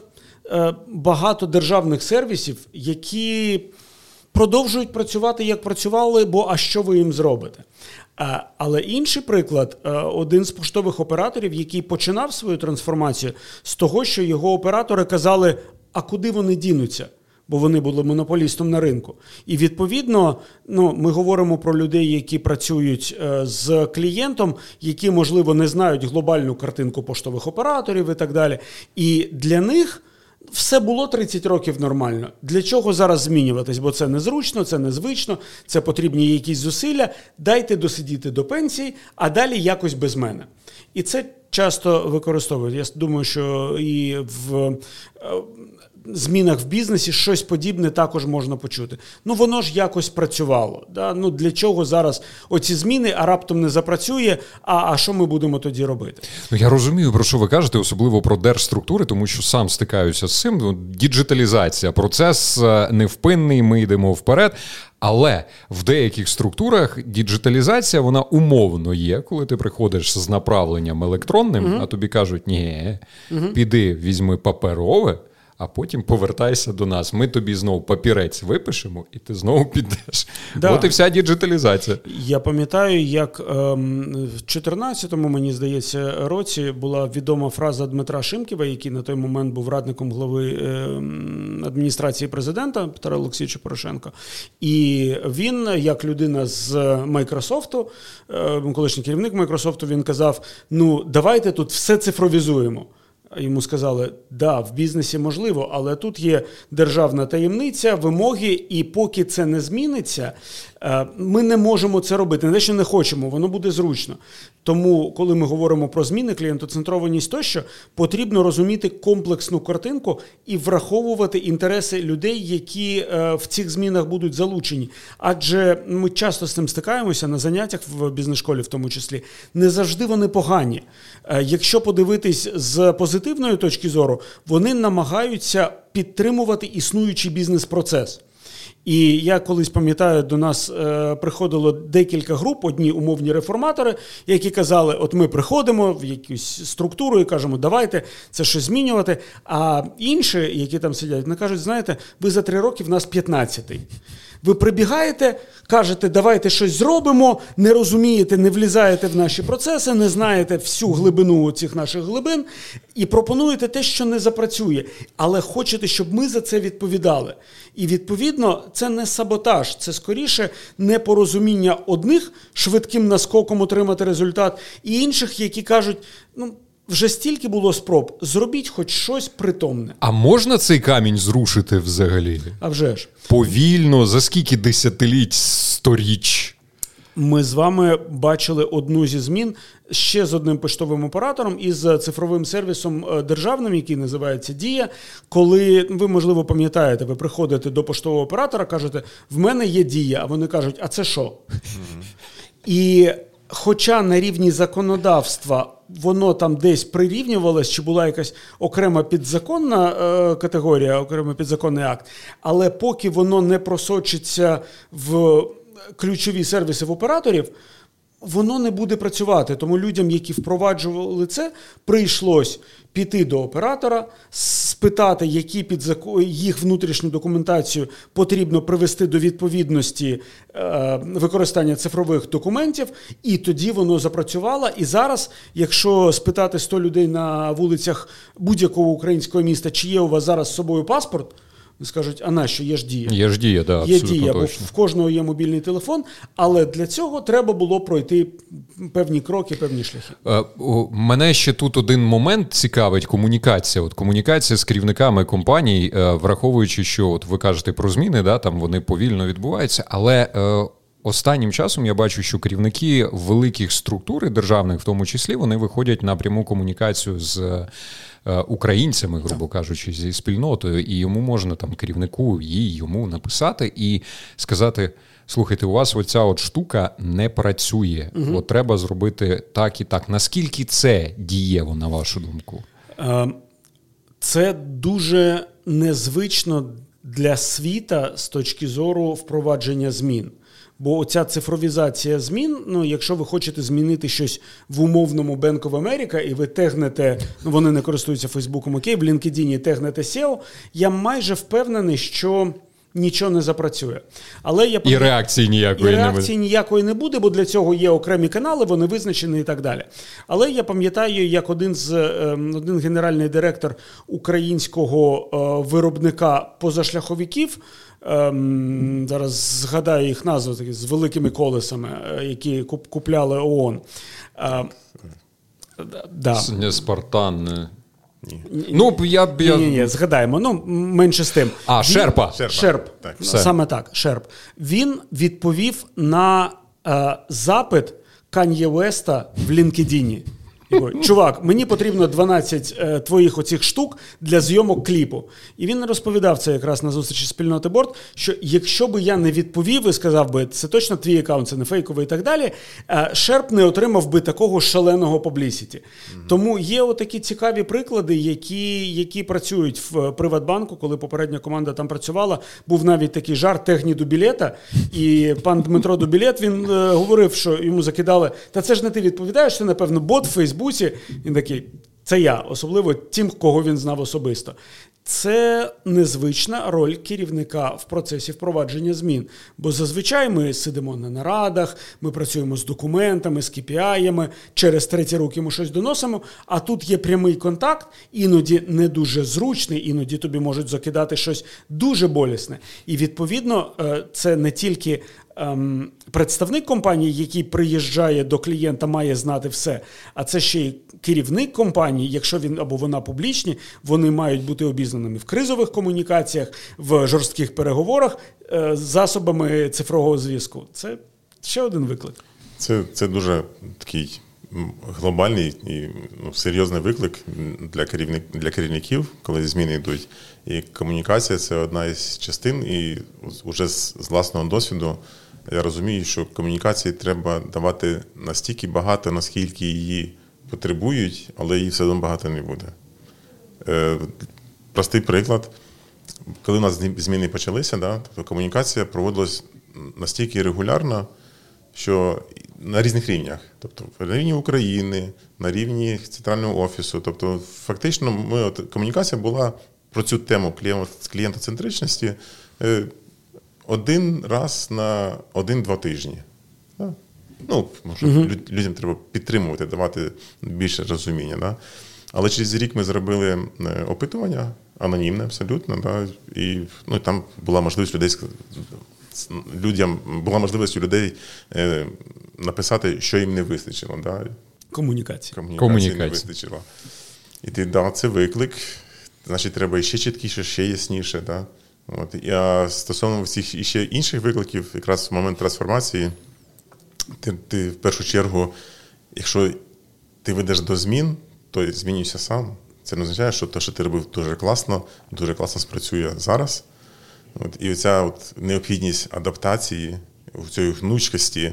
Speaker 2: багато державних сервісів, які продовжують працювати, як працювали, бо а що ви їм зробите? Але інший приклад, один з поштових операторів, який починав свою трансформацію з того, що його оператори казали, а куди вони дінуться? Бо вони були монополістом на ринку. І відповідно, ну, ми говоримо про людей, які працюють з клієнтом, які, можливо, не знають глобальну картинку поштових операторів і так далі. І для них Все було тридцять років нормально. Для чого зараз змінюватись? Бо це незручно, це незвично, це потрібні якісь зусилля. Дайте досидіти до пенсії, а далі якось без мене. І це часто використовують. Я думаю, що і в змінах в бізнесі щось подібне також можна почути. Ну, воно ж якось працювало. Да? Ну, для чого зараз оці зміни, а раптом не запрацює, а, а що ми будемо тоді робити?
Speaker 1: Ну, я розумію, про що ви кажете, особливо про держструктури, тому що сам стикаюся з цим. Ну, діджиталізація, процес невпинний, ми йдемо вперед. Але в деяких структурах діджиталізація, вона умовно є, коли ти приходиш з направленням електронним, угу. а тобі кажуть, ні, угу. піди, візьми паперове, а потім повертайся до нас. Ми тобі знову папірець випишемо, і ти знову підеш. Да. От і вся діджиталізація.
Speaker 2: Я пам'ятаю, як ем, в чотирнадцятому, мені здається, році була відома фраза Дмитра Шимківа, який на той момент був радником глави ем, адміністрації президента Петра Олексійовича Порошенка. І він, як людина з Майкрософту, ем, колишній керівник Майкрософту, він казав, ну, давайте тут все цифровізуємо. Йому сказали, да, в бізнесі можливо, але тут є державна таємниця, вимоги, і поки це не зміниться, ми не можемо це робити. Не те, що не хочемо, воно буде зручно. Тому, коли ми говоримо про зміни, клієнтоцентрованість тощо, потрібно розуміти комплексну картинку і враховувати інтереси людей, які в цих змінах будуть залучені. Адже ми часто з цим стикаємося на заняттях в бізнес-школі в тому числі. Не завжди вони погані. Якщо подивитись з позитивної точки зору, вони намагаються підтримувати існуючий бізнес-процес. І я колись пам'ятаю, до нас е, приходило декілька груп, одні умовні реформатори, які казали, от ми приходимо в якусь структуру і кажемо, давайте це щось змінювати, а інші, які там сидять, вони кажуть, знаєте, ви за три роки в нас п'ятнадцятий. Ви прибігаєте, кажете, давайте щось зробимо, не розумієте, не влізаєте в наші процеси, не знаєте всю глибину цих наших глибин і пропонуєте те, що не запрацює. Але хочете, щоб ми за це відповідали. І, відповідно, це не саботаж, це скоріше непорозуміння одних швидким наскоком отримати результат, і інших, які кажуть, ну, вже стільки було спроб, зробіть хоч щось притомне.
Speaker 1: А можна цей камінь зрушити взагалі?
Speaker 2: А вже ж.
Speaker 1: Повільно, за скільки десятиліть, сторіч?
Speaker 2: Ми з вами бачили одну зі змін ще з одним поштовим оператором і з цифровим сервісом державним, який називається «Дія», коли, ви, можливо, пам'ятаєте, ви приходите до поштового оператора, кажете, в мене є «Дія», а вони кажуть, а це що? Mm-hmm. І хоча на рівні законодавства воно там десь прирівнювалось, чи була якась окрема підзаконна е, категорія, окремий підзаконний акт, але поки воно не просочиться в ключові сервіси в операторів, воно не буде працювати. Тому людям, які впроваджували це, прийшлось піти до оператора, спитати, які під закон, їх внутрішню документацію потрібно привести до відповідності е, використання цифрових документів, і тоді воно запрацювало. І зараз, якщо спитати сто людей на вулицях будь-якого українського міста, чи є у вас зараз з собою паспорт, скажуть, а нащо, є ж Дія.
Speaker 1: Є ж Дія, да,
Speaker 2: є
Speaker 1: абсолютно
Speaker 2: Дія,
Speaker 1: точно.
Speaker 2: Бо в кожного є мобільний телефон, але для цього треба було пройти певні кроки, певні шляхи.
Speaker 1: Е, о, мене ще тут один момент цікавить, комунікація. От комунікація з керівниками компаній, е, враховуючи, що от ви кажете про зміни, да, там вони повільно відбуваються, але е, останнім часом я бачу, що керівники великих структур державних, в тому числі, вони виходять на пряму комунікацію з українцями, грубо кажучи, зі спільнотою, і йому можна, там, керівнику, їй, йому написати і сказати, слухайте, у вас оця от штука не працює, угу. от треба зробити так і так. Наскільки це дієво, на вашу думку?
Speaker 2: Це дуже незвично для світа з точки зору впровадження змін. Бо оця цифровізація змін, ну, якщо ви хочете змінити щось в умовному Bank of America, і ви тегнете, ну, вони не користуються Фейсбуком, окей, в LinkedIn тегнете сео, я майже впевнений, що нічого не запрацює. Але я
Speaker 1: і реакції ніякої
Speaker 2: і
Speaker 1: не буде.
Speaker 2: реакції ніякої не буде, бо для цього є окремі канали, вони визначені і так далі. Але я пам'ятаю, як один з один генеральний директор українського виробника позашляховиків, зараз згадаю їх назву, такі, з великими колесами, які купляли ООН.
Speaker 1: Да. Не Спартан, не...
Speaker 3: Ні.
Speaker 1: Ну, я б... Я...
Speaker 2: Ні, ні, ні, згадаємо. Ну, менше з тим.
Speaker 1: А,
Speaker 2: Він...
Speaker 1: Шерпа.
Speaker 3: Шерпа.
Speaker 2: Шерп.
Speaker 3: Так.
Speaker 2: Саме так, Шерп. Він відповів на е, запит Кан'є Уеста в LinkedIn. Чувак, мені потрібно дванадцять е, твоїх оцих штук для зйомок кліпу. І він розповідав це якраз на зустрічі спільноти Борт, що якщо би я не відповів і сказав би, це точно твій аккаунт, це не фейковий і так далі, е, Шерп не отримав би такого шаленого публісіті. Mm-hmm. Тому є отакі цікаві приклади, які, які працюють в Приватбанку, коли попередня команда там працювала. Був навіть такий жарт Техні Дубілета, і пан Дмитро Дубілет, він е, говорив, що йому закидали, та це ж не ти відповідаєш, це, напевно, бот в Фейсбуці. Він такий, це я, особливо тим, кого він знав особисто. Це незвична роль керівника в процесі впровадження змін. Бо зазвичай ми сидимо на нарадах, ми працюємо з документами, з кей пі ай-ями, через треті руки ми щось доносимо, а тут є прямий контакт, іноді не дуже зручний, іноді тобі можуть закидати щось дуже болісне. І відповідно це не тільки ем, представник компанії, який приїжджає до клієнта, має знати все, а це ще й керівник компанії, якщо він або вона публічні, вони мають бути обізнаними в кризових комунікаціях, в жорстких переговорах е, з засобами цифрового зв'язку. Це ще один виклик.
Speaker 3: Це, це дуже такий глобальний і ну, серйозний виклик для, керівник, для керівників, коли зміни йдуть. І комунікація – це одна із частин, і вже з, з власного досвіду я розумію, що комунікації треба давати настільки багато, наскільки її потребують, але її все одно багато не буде. Е, простий приклад. Коли у нас зміни почалися, да, то комунікація проводилась настільки регулярно, що на різних рівнях. Тобто на рівні України, на рівні центрального офісу. Тобто фактично ми, от, комунікація була про цю тему клієнтоцентричності е, один раз на один-два тижні. Да? Ну, може, угу. людям треба підтримувати, давати більше розуміння. Да? Але через рік ми зробили опитування, анонімне абсолютно, да? І ну, там була можливість людей, людям, була можливість у людей е, написати, що їм не вистачило. Да?
Speaker 2: Комунікації.
Speaker 3: Комунікації
Speaker 1: Комунікації.
Speaker 3: не вистачило. І ти, да, це виклик, значить, треба ще чіткіше, ще ясніше. Да? От. І, а стосовно всіх іще інших викликів, якраз в момент трансформації, ти, ти в першу чергу, якщо ти ведеш до змін, то змінюйся сам. Це не означає, що те, що ти робив дуже класно, дуже класно спрацює зараз. От. І оця от необхідність адаптації, цієї гнучкості,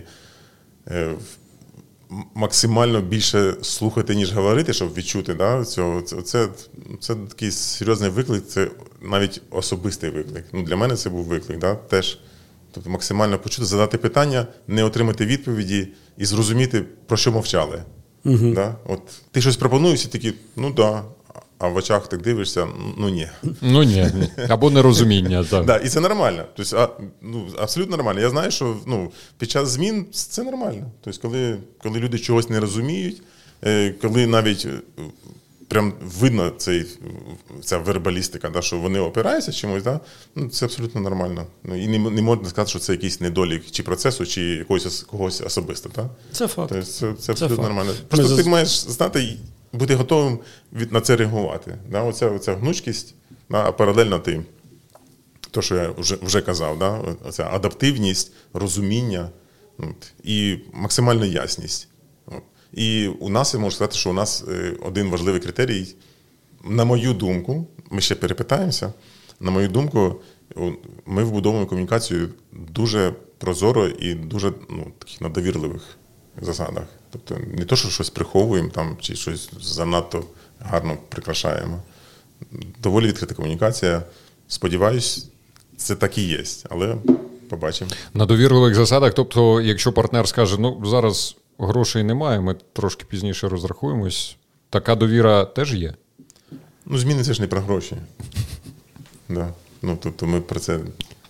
Speaker 3: е, максимально більше слухати, ніж говорити, щоб відчути. Да, цього. Це, це, це такий серйозний виклик, це навіть особистий виклик. Ну, для мене це був виклик, да, теж. Тобто максимально почути, задати питання, не отримати відповіді і зрозуміти, про що мовчали. Угу. Да? От, ти щось пропонуєш, і такі, ну да, а в очах так дивишся, ну ні.
Speaker 1: Ну ні, або нерозуміння. Так.
Speaker 3: Да, і це нормально. Тобто, а, ну, абсолютно нормально. Я знаю, що ну, під час змін це нормально. Тобто, коли, коли люди чогось не розуміють, коли навіть прям видно цей, ця вербалістика, да, що вони опираються чимось, да, ну, це абсолютно нормально. Ну, і не, не можна сказати, що це якийсь недолік чи процесу, чи якогось когось особисто. Да?
Speaker 2: Це факт.
Speaker 3: Тобто, це, це абсолютно
Speaker 2: це
Speaker 3: нормально. Просто
Speaker 2: Ми
Speaker 3: ти маєш знати, бути готовим від, на це реагувати. Да? Оця, оця гнучкість, да? А паралельно ти, то, що я вже, вже казав, да? Оця адаптивність, розуміння от, і максимальна ясність. От. І у нас, я можу сказати, що у нас один важливий критерій, на мою думку, ми ще перепитаємося, на мою думку, ми вбудовуємо комунікацію дуже прозоро і дуже ну, таких на довірливих засадах. Тобто не то, що щось приховуємо там, чи щось занадто гарно прикрашаємо. Доволі відкрита комунікація. Сподіваюсь, це так і є, але побачимо.
Speaker 1: На довірливих засадах, тобто, якщо партнер скаже, ну, зараз грошей немає, ми трошки пізніше розрахуємось, така довіра теж є?
Speaker 3: Ну, зміни – це ж не про гроші. Да. Ну, тобто ми про це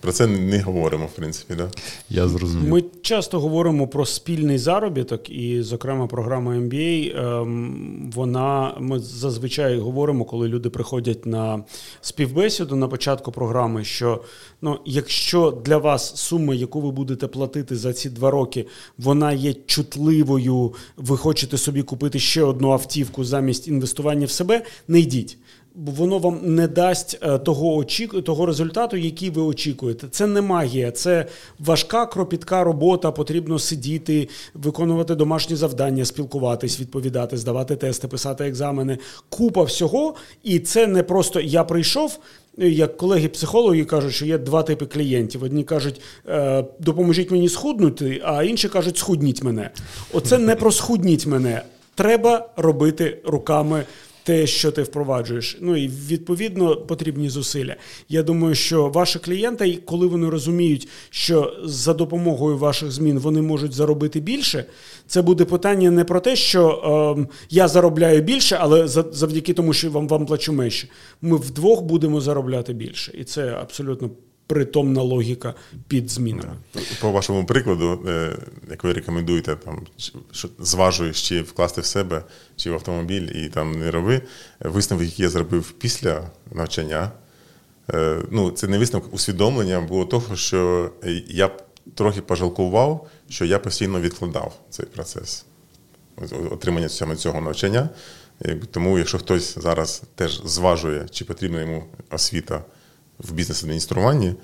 Speaker 3: про це не говоримо, в принципі. Да?
Speaker 1: Я зрозумів.
Speaker 2: Ми часто говоримо про спільний заробіток, і, зокрема, програма ем бі ей, вона, ми зазвичай говоримо, коли люди приходять на співбесіду на початку програми, що ну, якщо для вас сума, яку ви будете платити за ці два роки, вона є чутливою, ви хочете собі купити ще одну автівку замість інвестування в себе, не йдіть. Бо воно вам не дасть того, очіку... того результату, який ви очікуєте. Це не магія, це важка, кропітка робота, потрібно сидіти, виконувати домашні завдання, спілкуватись, відповідати, здавати тести, писати екзамени. Купа всього, і це не просто «я прийшов», як колеги-психологи кажуть, що є два типи клієнтів. Одні кажуть, допоможіть мені схуднути, а інші кажуть, схудніть мене. Оце не про схудніть мене. Треба робити руками те, що ти впроваджуєш. Ну і, відповідно, потрібні зусилля. Я думаю, що ваші клієнти, коли вони розуміють, що за допомогою ваших змін вони можуть заробити більше, це буде питання не про те, що е, я заробляю більше, але завдяки тому, що вам, вам плачу менше. Ми вдвох будемо заробляти більше. І це абсолютно притомна логіка під змінами.
Speaker 3: По вашому прикладу, як ви рекомендуєте, там, що зважуєш, чи вкласти в себе, чи в автомобіль, і там не роби, висновок, який я зробив після навчання, ну, це не висновок, усвідомлення було того, що я трохи пожалкував, що я постійно відкладав цей процес отримання саме цього навчання. Тому, якщо хтось зараз теж зважує, чи потрібна йому освіта в бізнес-адмініструванні,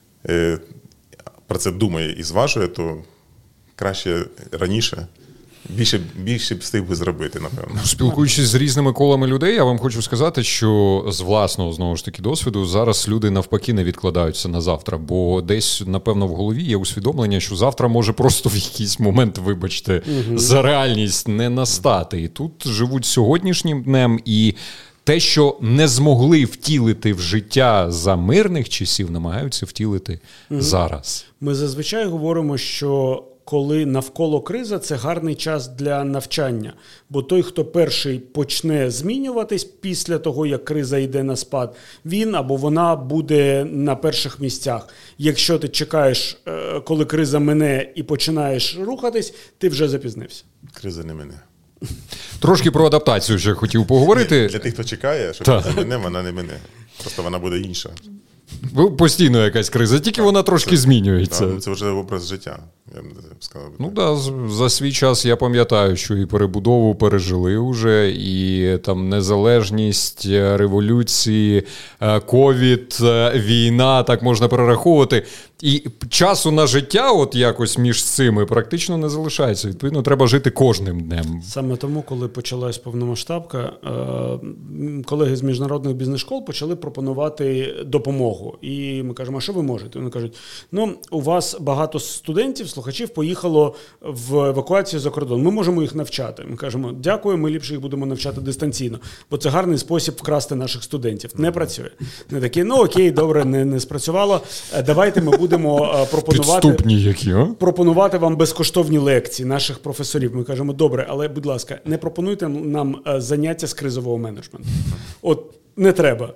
Speaker 3: про це думає і зважує, то краще раніше, більше, більше встиг би зробити, напевно.
Speaker 1: Спілкуючись з різними колами людей, я вам хочу сказати, що з власного, знову ж таки, досвіду, зараз люди навпаки не відкладаються на завтра, бо десь, напевно, в голові є усвідомлення, що завтра може просто в якийсь момент, вибачте, угу. за реальність не настати. І тут живуть сьогоднішнім днем, і те, що не змогли втілити в життя за мирних часів, намагаються втілити угу. зараз.
Speaker 2: Ми зазвичай говоримо, що коли навколо криза, це гарний час для навчання. Бо той, хто перший почне змінюватись після того, як криза йде на спад, він або вона буде на перших місцях. Якщо ти чекаєш, коли криза мине і починаєш рухатись, ти вже запізнився.
Speaker 3: Криза не мине.
Speaker 1: Трошки про адаптацію вже хотів поговорити.
Speaker 3: Для тих, хто чекає, що криза мине, вона не мине. Просто вона буде інша.
Speaker 1: Постійно якась криза, тільки вона трошки це, змінюється.
Speaker 3: Да, це вже образ життя, я б сказав.
Speaker 1: Ну так, да, за свій час я пам'ятаю, що і перебудову пережили вже, і там незалежність, революції, ковід, війна, так можна перераховувати. І часу на життя от якось між цими практично не залишається. Відповідно, треба жити кожним днем.
Speaker 2: Саме тому, коли почалась повномасштабка, колеги з міжнародних бізнес-школ почали пропонувати допомогу. І ми кажемо, а що ви можете? Вони кажуть, ну, у вас багато студентів, слухачів поїхало в евакуацію за кордон. Ми можемо їх навчати. Ми кажемо, дякую, ми ліпше їх будемо навчати дистанційно. Бо це гарний спосіб вкрасти наших студентів. Не працює. Не такі, ну окей, добре, не, не спрацювало. Давайте ми будемо пропонувати,
Speaker 1: Підступні які, а?
Speaker 2: пропонувати вам безкоштовні лекції наших професорів. Ми кажемо, добре, але, будь ласка, не пропонуйте нам заняття з кризового менеджменту. От не треба.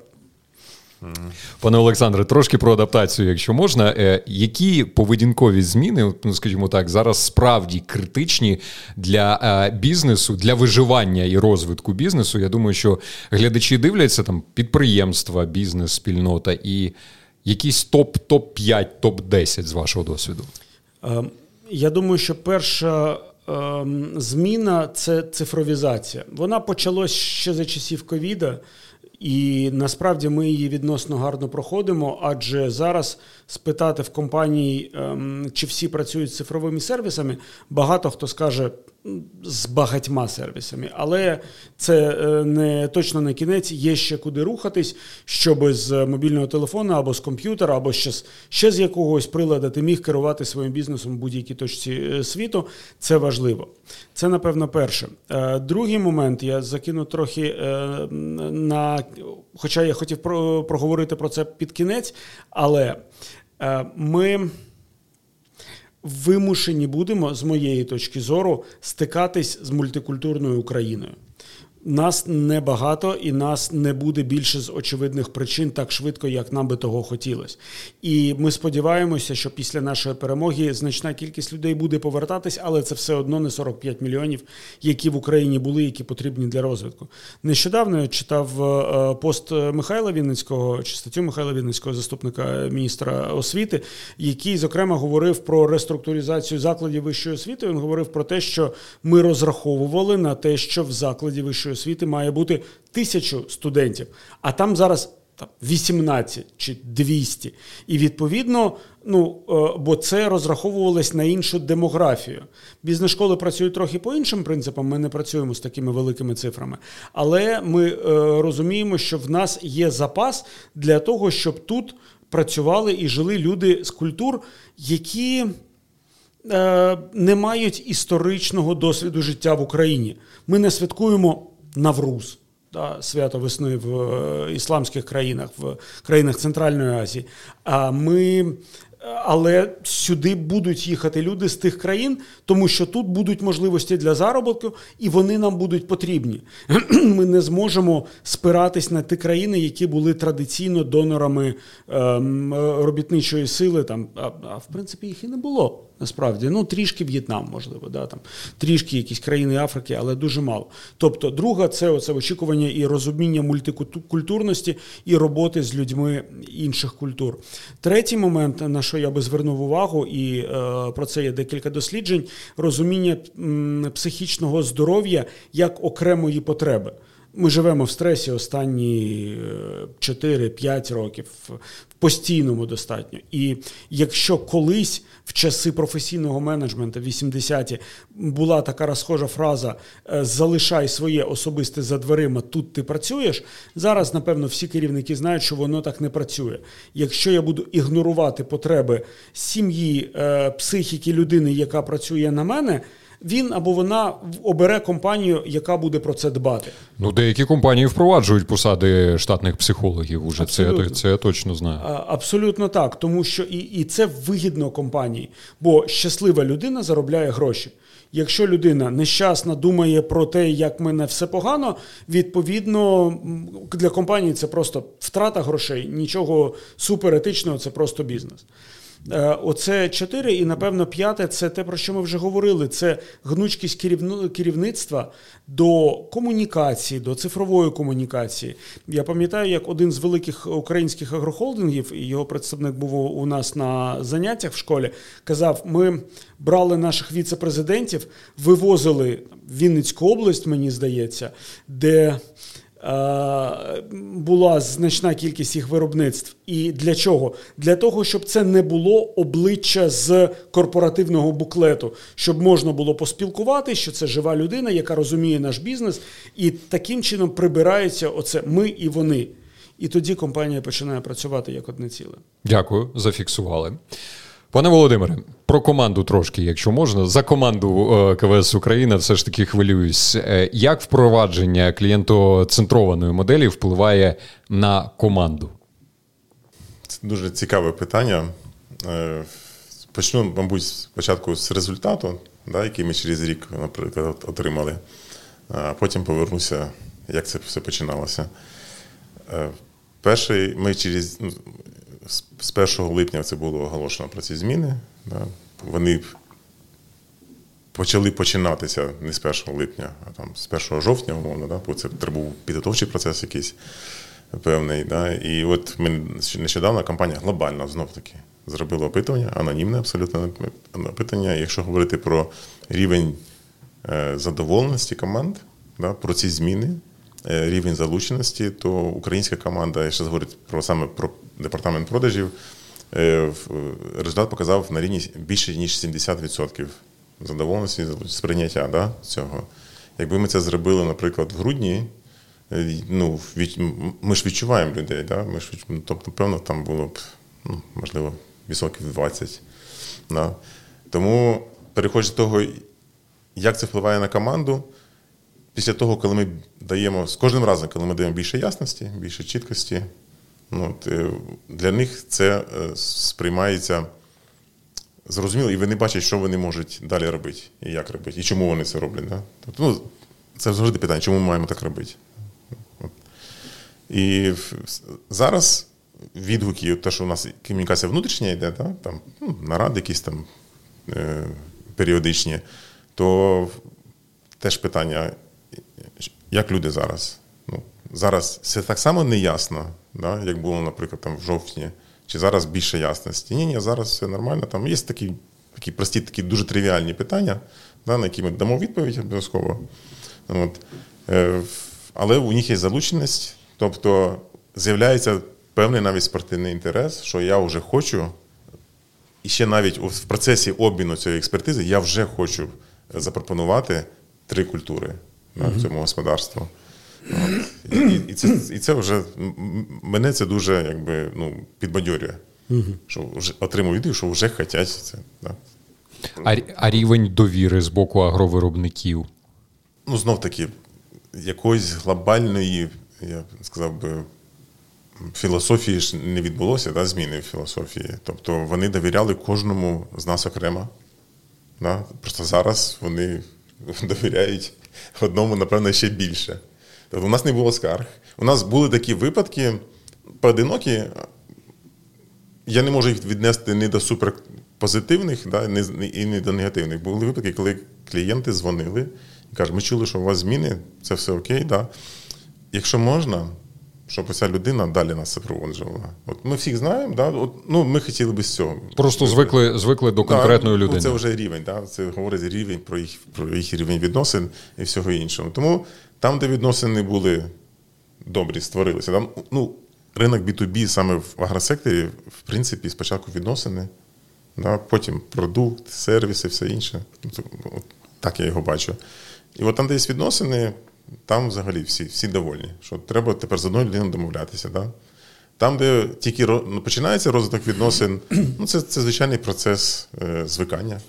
Speaker 1: Пане Олександре, трошки про адаптацію, якщо можна. Які поведінкові зміни, ну, скажімо так, зараз справді критичні для бізнесу, для виживання і розвитку бізнесу? Я думаю, що глядачі дивляться там підприємства, бізнес, спільнота і якийсь топ, топ п'ять, топ десять з вашого досвіду?
Speaker 2: Я думаю, що перша зміна – це цифровізація. Вона почалась ще за часів ковіда, і насправді ми її відносно гарно проходимо, адже зараз спитати в компанії, чи всі працюють з цифровими сервісами, багато хто скаже з багатьма сервісами. Але це не точно не кінець, є ще куди рухатись, щоб з мобільного телефону або з комп'ютера, або ще з, ще з якогось приладу ти міг керувати своїм бізнесом в будь-якій точці світу. Це важливо. Це, напевно, перше. Другий момент, я закину трохи на... Хоча я хотів проговорити про це під кінець, але ми вимушені будемо, з моєї точки зору, стикатись з мультикультурною Україною. Нас небагато і нас не буде більше з очевидних причин так швидко, як нам би того хотілося. І ми сподіваємося, що після нашої перемоги значна кількість людей буде повертатись, але це все одно не сорок п'ять мільйонів, які в Україні були, які потрібні для розвитку. Нещодавно я читав пост Михайла Вінницького, чи статтю Михайла Вінницького, заступника міністра освіти, який, зокрема, говорив про реструктуризацію закладів вищої освіти. Він говорив про те, що ми розраховували на те, що в закладі вищої освіти має бути тисячу студентів, а там зараз там, вісімнадцять чи двісті. І відповідно, ну, бо це розраховувалось на іншу демографію. Бізнес-школи працюють трохи по іншим принципам, ми не працюємо з такими великими цифрами. Але ми е, розуміємо, що в нас є запас для того, щоб тут працювали і жили люди з культур, які е, не мають історичного досвіду життя в Україні. Ми не святкуємо Навруз, да, свято весни в е, ісламських країнах, в країнах Центральної Азії. А ми, але сюди будуть їхати люди з тих країн, тому що тут будуть можливості для заробітку, і вони нам будуть потрібні. Ми не зможемо спиратись на ті країни, які були традиційно донорами е, робітничої сили, там, а, а в принципі їх і не було. Насправді, ну, трішки В'єтнам, можливо, да, там, трішки якісь країни Африки, але дуже мало. Тобто, друга – це оце очікування і розуміння мультикультурності і роботи з людьми інших культур. Третій момент, на що я би звернув увагу, і е, про це є декілька досліджень, розуміння м, психічного здоров'я як окремої потреби. Ми живемо в стресі останні чотири-п'ять років, в постійному достатньо. І якщо колись в часи професійного менеджменту, вісімдесяті, була така розхожа фраза «залишай своє особисте за дверима, тут ти працюєш», зараз, напевно, всі керівники знають, що воно так не працює. Якщо я буду ігнорувати потреби сім'ї, психіки людини, яка працює на мене, він або вона обере компанію, яка буде про це дбати.
Speaker 1: Ну, деякі компанії впроваджують посади штатних психологів уже, це, це я точно знаю.
Speaker 2: А, абсолютно так, тому що і, і це вигідно компанії, бо щаслива людина заробляє гроші. Якщо людина нещасна, думає про те, як в мене все погано, відповідно, для компанії це просто втрата грошей, нічого суперетичного, це просто бізнес. Оце чотири, і, напевно, п'яте – це те, про що ми вже говорили. Це гнучкість керівництва до комунікації, до цифрової комунікації. Я пам'ятаю, як один з великих українських агрохолдингів, і його представник був у нас на заняттях в школі, казав, ми брали наших віце-президентів, вивозили в Вінницьку область, мені здається, де була значна кількість їх виробництв. І для чого? Для того, щоб це не було обличчя з корпоративного буклету, щоб можна було поспілкуватися, що це жива людина, яка розуміє наш бізнес, і таким чином прибирається оце «ми» і «вони». І тоді компанія починає працювати як одне ціле.
Speaker 1: Дякую, зафіксували. Пане Володимире, про команду трошки, якщо можна. За команду КВС Україна все ж таки хвилююсь. Як впровадження клієнтоцентрованої моделі впливає на команду?
Speaker 3: Це дуже цікаве питання. Почну, мабуть, спочатку з результату, да, який ми через рік, наприклад, отримали. А потім повернуся, як це все починалося. Перший, ми через... З першого липня це було оголошено про ці зміни. Да. Вони почали починатися не з першого липня, а там з першого жовтня, умовно, да, бо це треба був підготовчий процес якийсь певний. Да. І от ми нещодавно компанія глобально знов-таки зробила опитування, анонімне абсолютно опитування. Якщо говорити про рівень задоволеності команд, да, про ці зміни, рівень залученості, то українська команда, якщо говорити про саме про департамент продажів, результат показав на рівні більше, ніж сімдесят відсотків задоволеності, сприйняття, да, цього. Якби ми це зробили, наприклад, в грудні, ну, від, ми ж відчуваємо людей, да, ми ж, тобто, певно, там було б, ну, можливо, відсотків двадцять. Да. Тому, переходячи до того, як це впливає на команду, після того, коли ми даємо, з кожним разом, коли ми даємо більше ясності, більше чіткості, ну, для них це сприймається зрозуміло, і вони бачать, що вони можуть далі робити, і як робити, і чому вони це роблять. Да? Тобто, ну, це завжди питання, чому ми маємо так робити. І зараз відгуки, те, що у нас комунікація внутрішня йде, да, там, ну, наради якісь там е, періодичні, то теж питання, як люди зараз? Ну, зараз це так само не ясно, да, як було, наприклад, там, в жовтні, чи зараз більше ясності. Ні, ні, зараз все нормально. Там є такі, такі прості, такі дуже тривіальні питання, да, на які ми дамо відповідь обов'язково. От. Е, але у них є залученість, тобто з'являється певний навіть спортивний інтерес, що я вже хочу, і ще навіть в процесі обміну цієї експертизи я вже хочу запропонувати три культури mm-hmm. на цьому господарству. І, і, і, це, і це вже, мене це дуже якби, ну, підбадьорює, mm-hmm. що вже отримую відео, що вже хочуть це. Да.
Speaker 1: А, а рівень довіри з боку агровиробників?
Speaker 3: Ну, знов-таки, якоїсь глобальної, я сказав би, філософії ж не відбулося, да, зміни в філософії. Тобто вони довіряли кожному з нас окремо. Да? Просто зараз вони довіряють одному, напевно, ще більше. Тобто у нас не було скарг. У нас були такі випадки поодинокі, я не можу їх віднести не до суперпозитивних, да, і не до негативних. Були випадки, коли клієнти дзвонили і кажуть, ми чули, що у вас зміни, це все окей, да. Якщо можна, щоб ця людина далі нас супроводжувала. От ми всіх знаємо, да, от, ну, ми хотіли би з цього.
Speaker 1: Просто звикли, звикли до конкретної
Speaker 3: да,
Speaker 1: людини.
Speaker 3: Це вже рівень, да, це говорить рівень про їх, про їх рівень відносин і всього іншого. Тому там, де відносини були добрі, створилися, там, ну, ринок бі ту бі саме в агросекторі, в принципі, спочатку відносини, да, потім продукт, сервіси, все інше. От, так я його бачу. І от там, де є відносини, там взагалі всі, всі довольні, що треба тепер з одною людиною домовлятися. Да? Там, де тільки ну, починається розвиток відносин, ну, це, це звичайний процес е, звикання.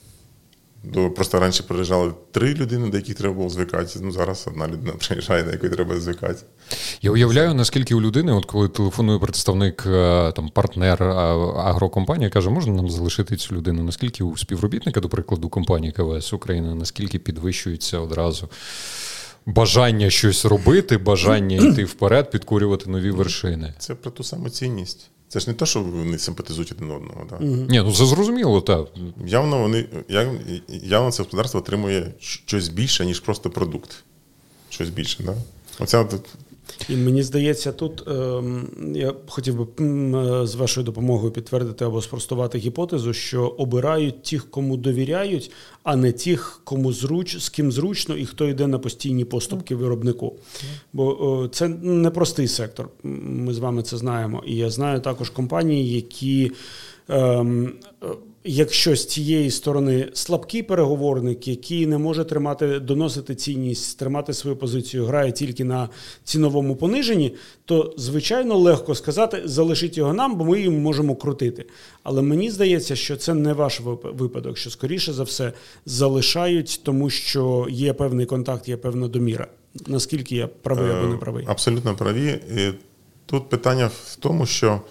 Speaker 3: До, просто раніше приїжджали три людини, до яких треба було звикати, ну зараз одна людина приїжджає, до якої треба звикати.
Speaker 1: Я уявляю, наскільки у людини, от коли телефонує представник, там, партнер агрокомпанії, каже, можна нам залишити цю людину, наскільки у співробітника, до прикладу, компанії КВС Україна, наскільки підвищується одразу бажання щось робити, бажання йти вперед, підкорювати нові вершини.
Speaker 3: Це про ту саму цінність. Це ж не те, що вони симпатизують один одного. Да?
Speaker 1: Угу. Ні, ну це зрозуміло, так.
Speaker 3: Явно, вони, явно це господарство отримує щось більше, ніж просто продукт. Щось більше, да? Оця от...
Speaker 2: І мені здається, тут е, я хотів би е, з вашою допомогою підтвердити або спростувати гіпотезу, що обирають тих, кому довіряють, а не тих, кому зруч, з ким зручно і хто йде на постійні поступки виробнику. Бо е, це непростий сектор, ми з вами це знаємо. І я знаю також компанії, які... Е, Якщо з цієї сторони слабкий переговорник, який не може тримати, доносити цінність, тримати свою позицію, грає тільки на ціновому пониженні, то, звичайно, легко сказати, залишіть його нам, бо ми їм можемо крутити. Але мені здається, що це не ваш випадок, що, скоріше за все, залишають, тому що є певний контакт, є певна доміра. Наскільки я правий або не правий?
Speaker 3: Абсолютно праві. І тут питання в тому, що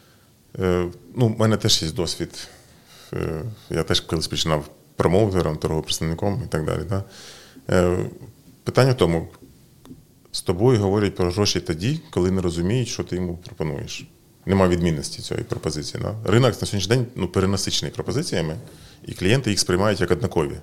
Speaker 3: ну, в мене теж є досвід. Я теж колись починав промоутером, торговим представником і так далі. Да? Питання в тому, з тобою говорять про гроші тоді, коли не розуміють, що ти йому пропонуєш. Нема відмінності цієї пропозиції. Да? Ринок на сьогоднішній день ну, перенасичений пропозиціями, і клієнти їх сприймають як однакові.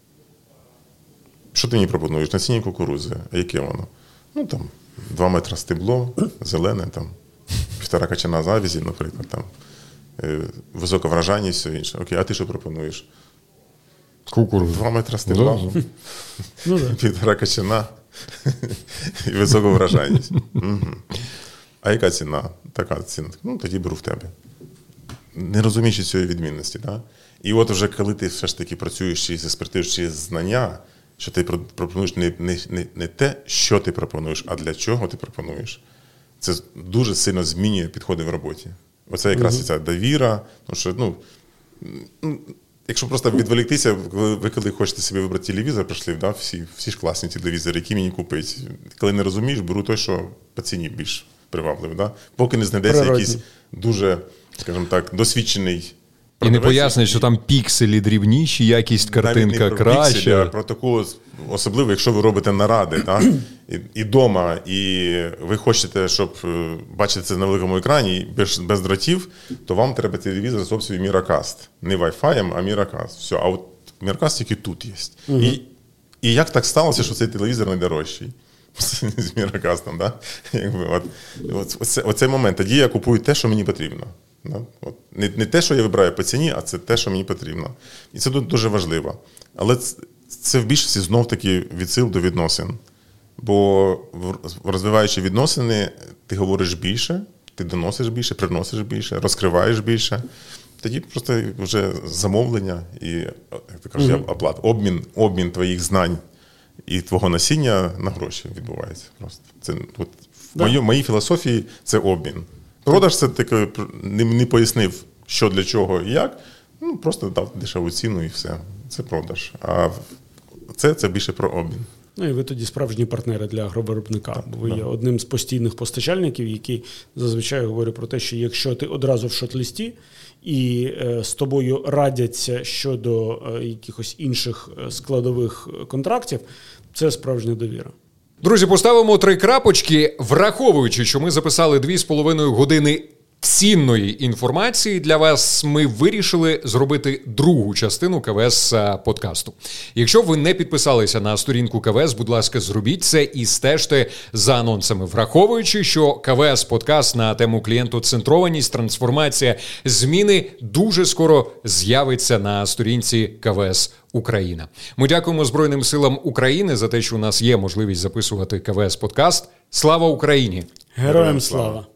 Speaker 3: Що ти мені пропонуєш? Насіння кукурудзи. А яке воно? Ну, там, два метри стебло, зелене, там, півтора качана завязі, наприклад, там. Висока вражайність, все інше. Окей, а ти що пропонуєш?
Speaker 1: Кукурудзу.
Speaker 3: Два метри стебла,
Speaker 2: ну,
Speaker 3: півтора качана і висока вражайність. Угу. А яка ціна? Така ціна. Ну, тоді беру в тебе. Не розуміючи цієї відмінності. Да? І от вже коли ти все ж таки працюєш чи експертуєш чи знання, що ти пропонуєш не, не, не, не те, що ти пропонуєш, а для чого ти пропонуєш, це дуже сильно змінює підходи в роботі. Оце якраз і ця довіра. Тому що, ну, якщо просто відволіктися, ви коли хочете собі вибрати телевізор, прийшли, да, всі, всі ж класні телевізори, які мені купити. Коли не розумієш, беру той, що по ціні більш привабливий. Да? Поки не знайдеться якийсь дуже, скажімо так, досвідчений
Speaker 1: І не пояснюють, що там пікселі дрібніші, якість картинка
Speaker 3: навіть не про
Speaker 1: краща.
Speaker 3: Пікселі, а про таку, особливо, якщо ви робите наради, так? І, і дома, і ви хочете, щоб бачити це на великому екрані без, без дротів, то вам треба телевізор з опцією Miracast. Не Wi-Fi, а Miracast. Все, а от Miracast тільки тут є. Угу. І, і як так сталося, що цей телевізор найдорожчий? З Miracast'ом, да? Якби, от, от, оце, оцей момент. Тоді я купую те, що мені потрібно. Да? От, не, не те, що я вибираю по ціні, а це те, що мені потрібно. І це тут дуже важливо. Але це, це в більшості знов-таки відсил до відносин. Бо розвиваючи відносини, ти говориш більше, ти доносиш більше, приносиш більше, розкриваєш більше. Тоді просто вже замовлення і, як ти кажеш, mm-hmm. оплат, обмін, обмін твоїх знань і твого насіння на гроші відбувається. Просто. Це, от, в да. моїй, моїй філософії це обмін. Продаж – це таке, не, не пояснив, що для чого і як, ну, просто дав дешеву ціну і все. Це продаж. А це, це більше про обмін.
Speaker 2: Ну і ви тоді справжні партнери для агровиробника. Так, бо ви так. є одним з постійних постачальників, який зазвичай говорить про те, що якщо ти одразу в шот-листі і е, з тобою радяться щодо е, якихось інших складових контрактів, це справжня довіра.
Speaker 1: Друзі, поставимо три крапочки, враховуючи, що ми записали дві з половиною години цінної інформації для вас, ми вирішили зробити другу частину КВС подкасту. Якщо ви не підписалися на сторінку КВС, будь ласка, зробіть це і стежте за анонсами. Враховуючи, що КВС подкаст на тему клієнтоцентрованість, трансформація, зміни дуже скоро з'явиться на сторінці КВС Україна. Ми дякуємо Збройним силам України за те, що у нас є можливість записувати КВС подкаст. Слава Україні!
Speaker 2: Героям слава!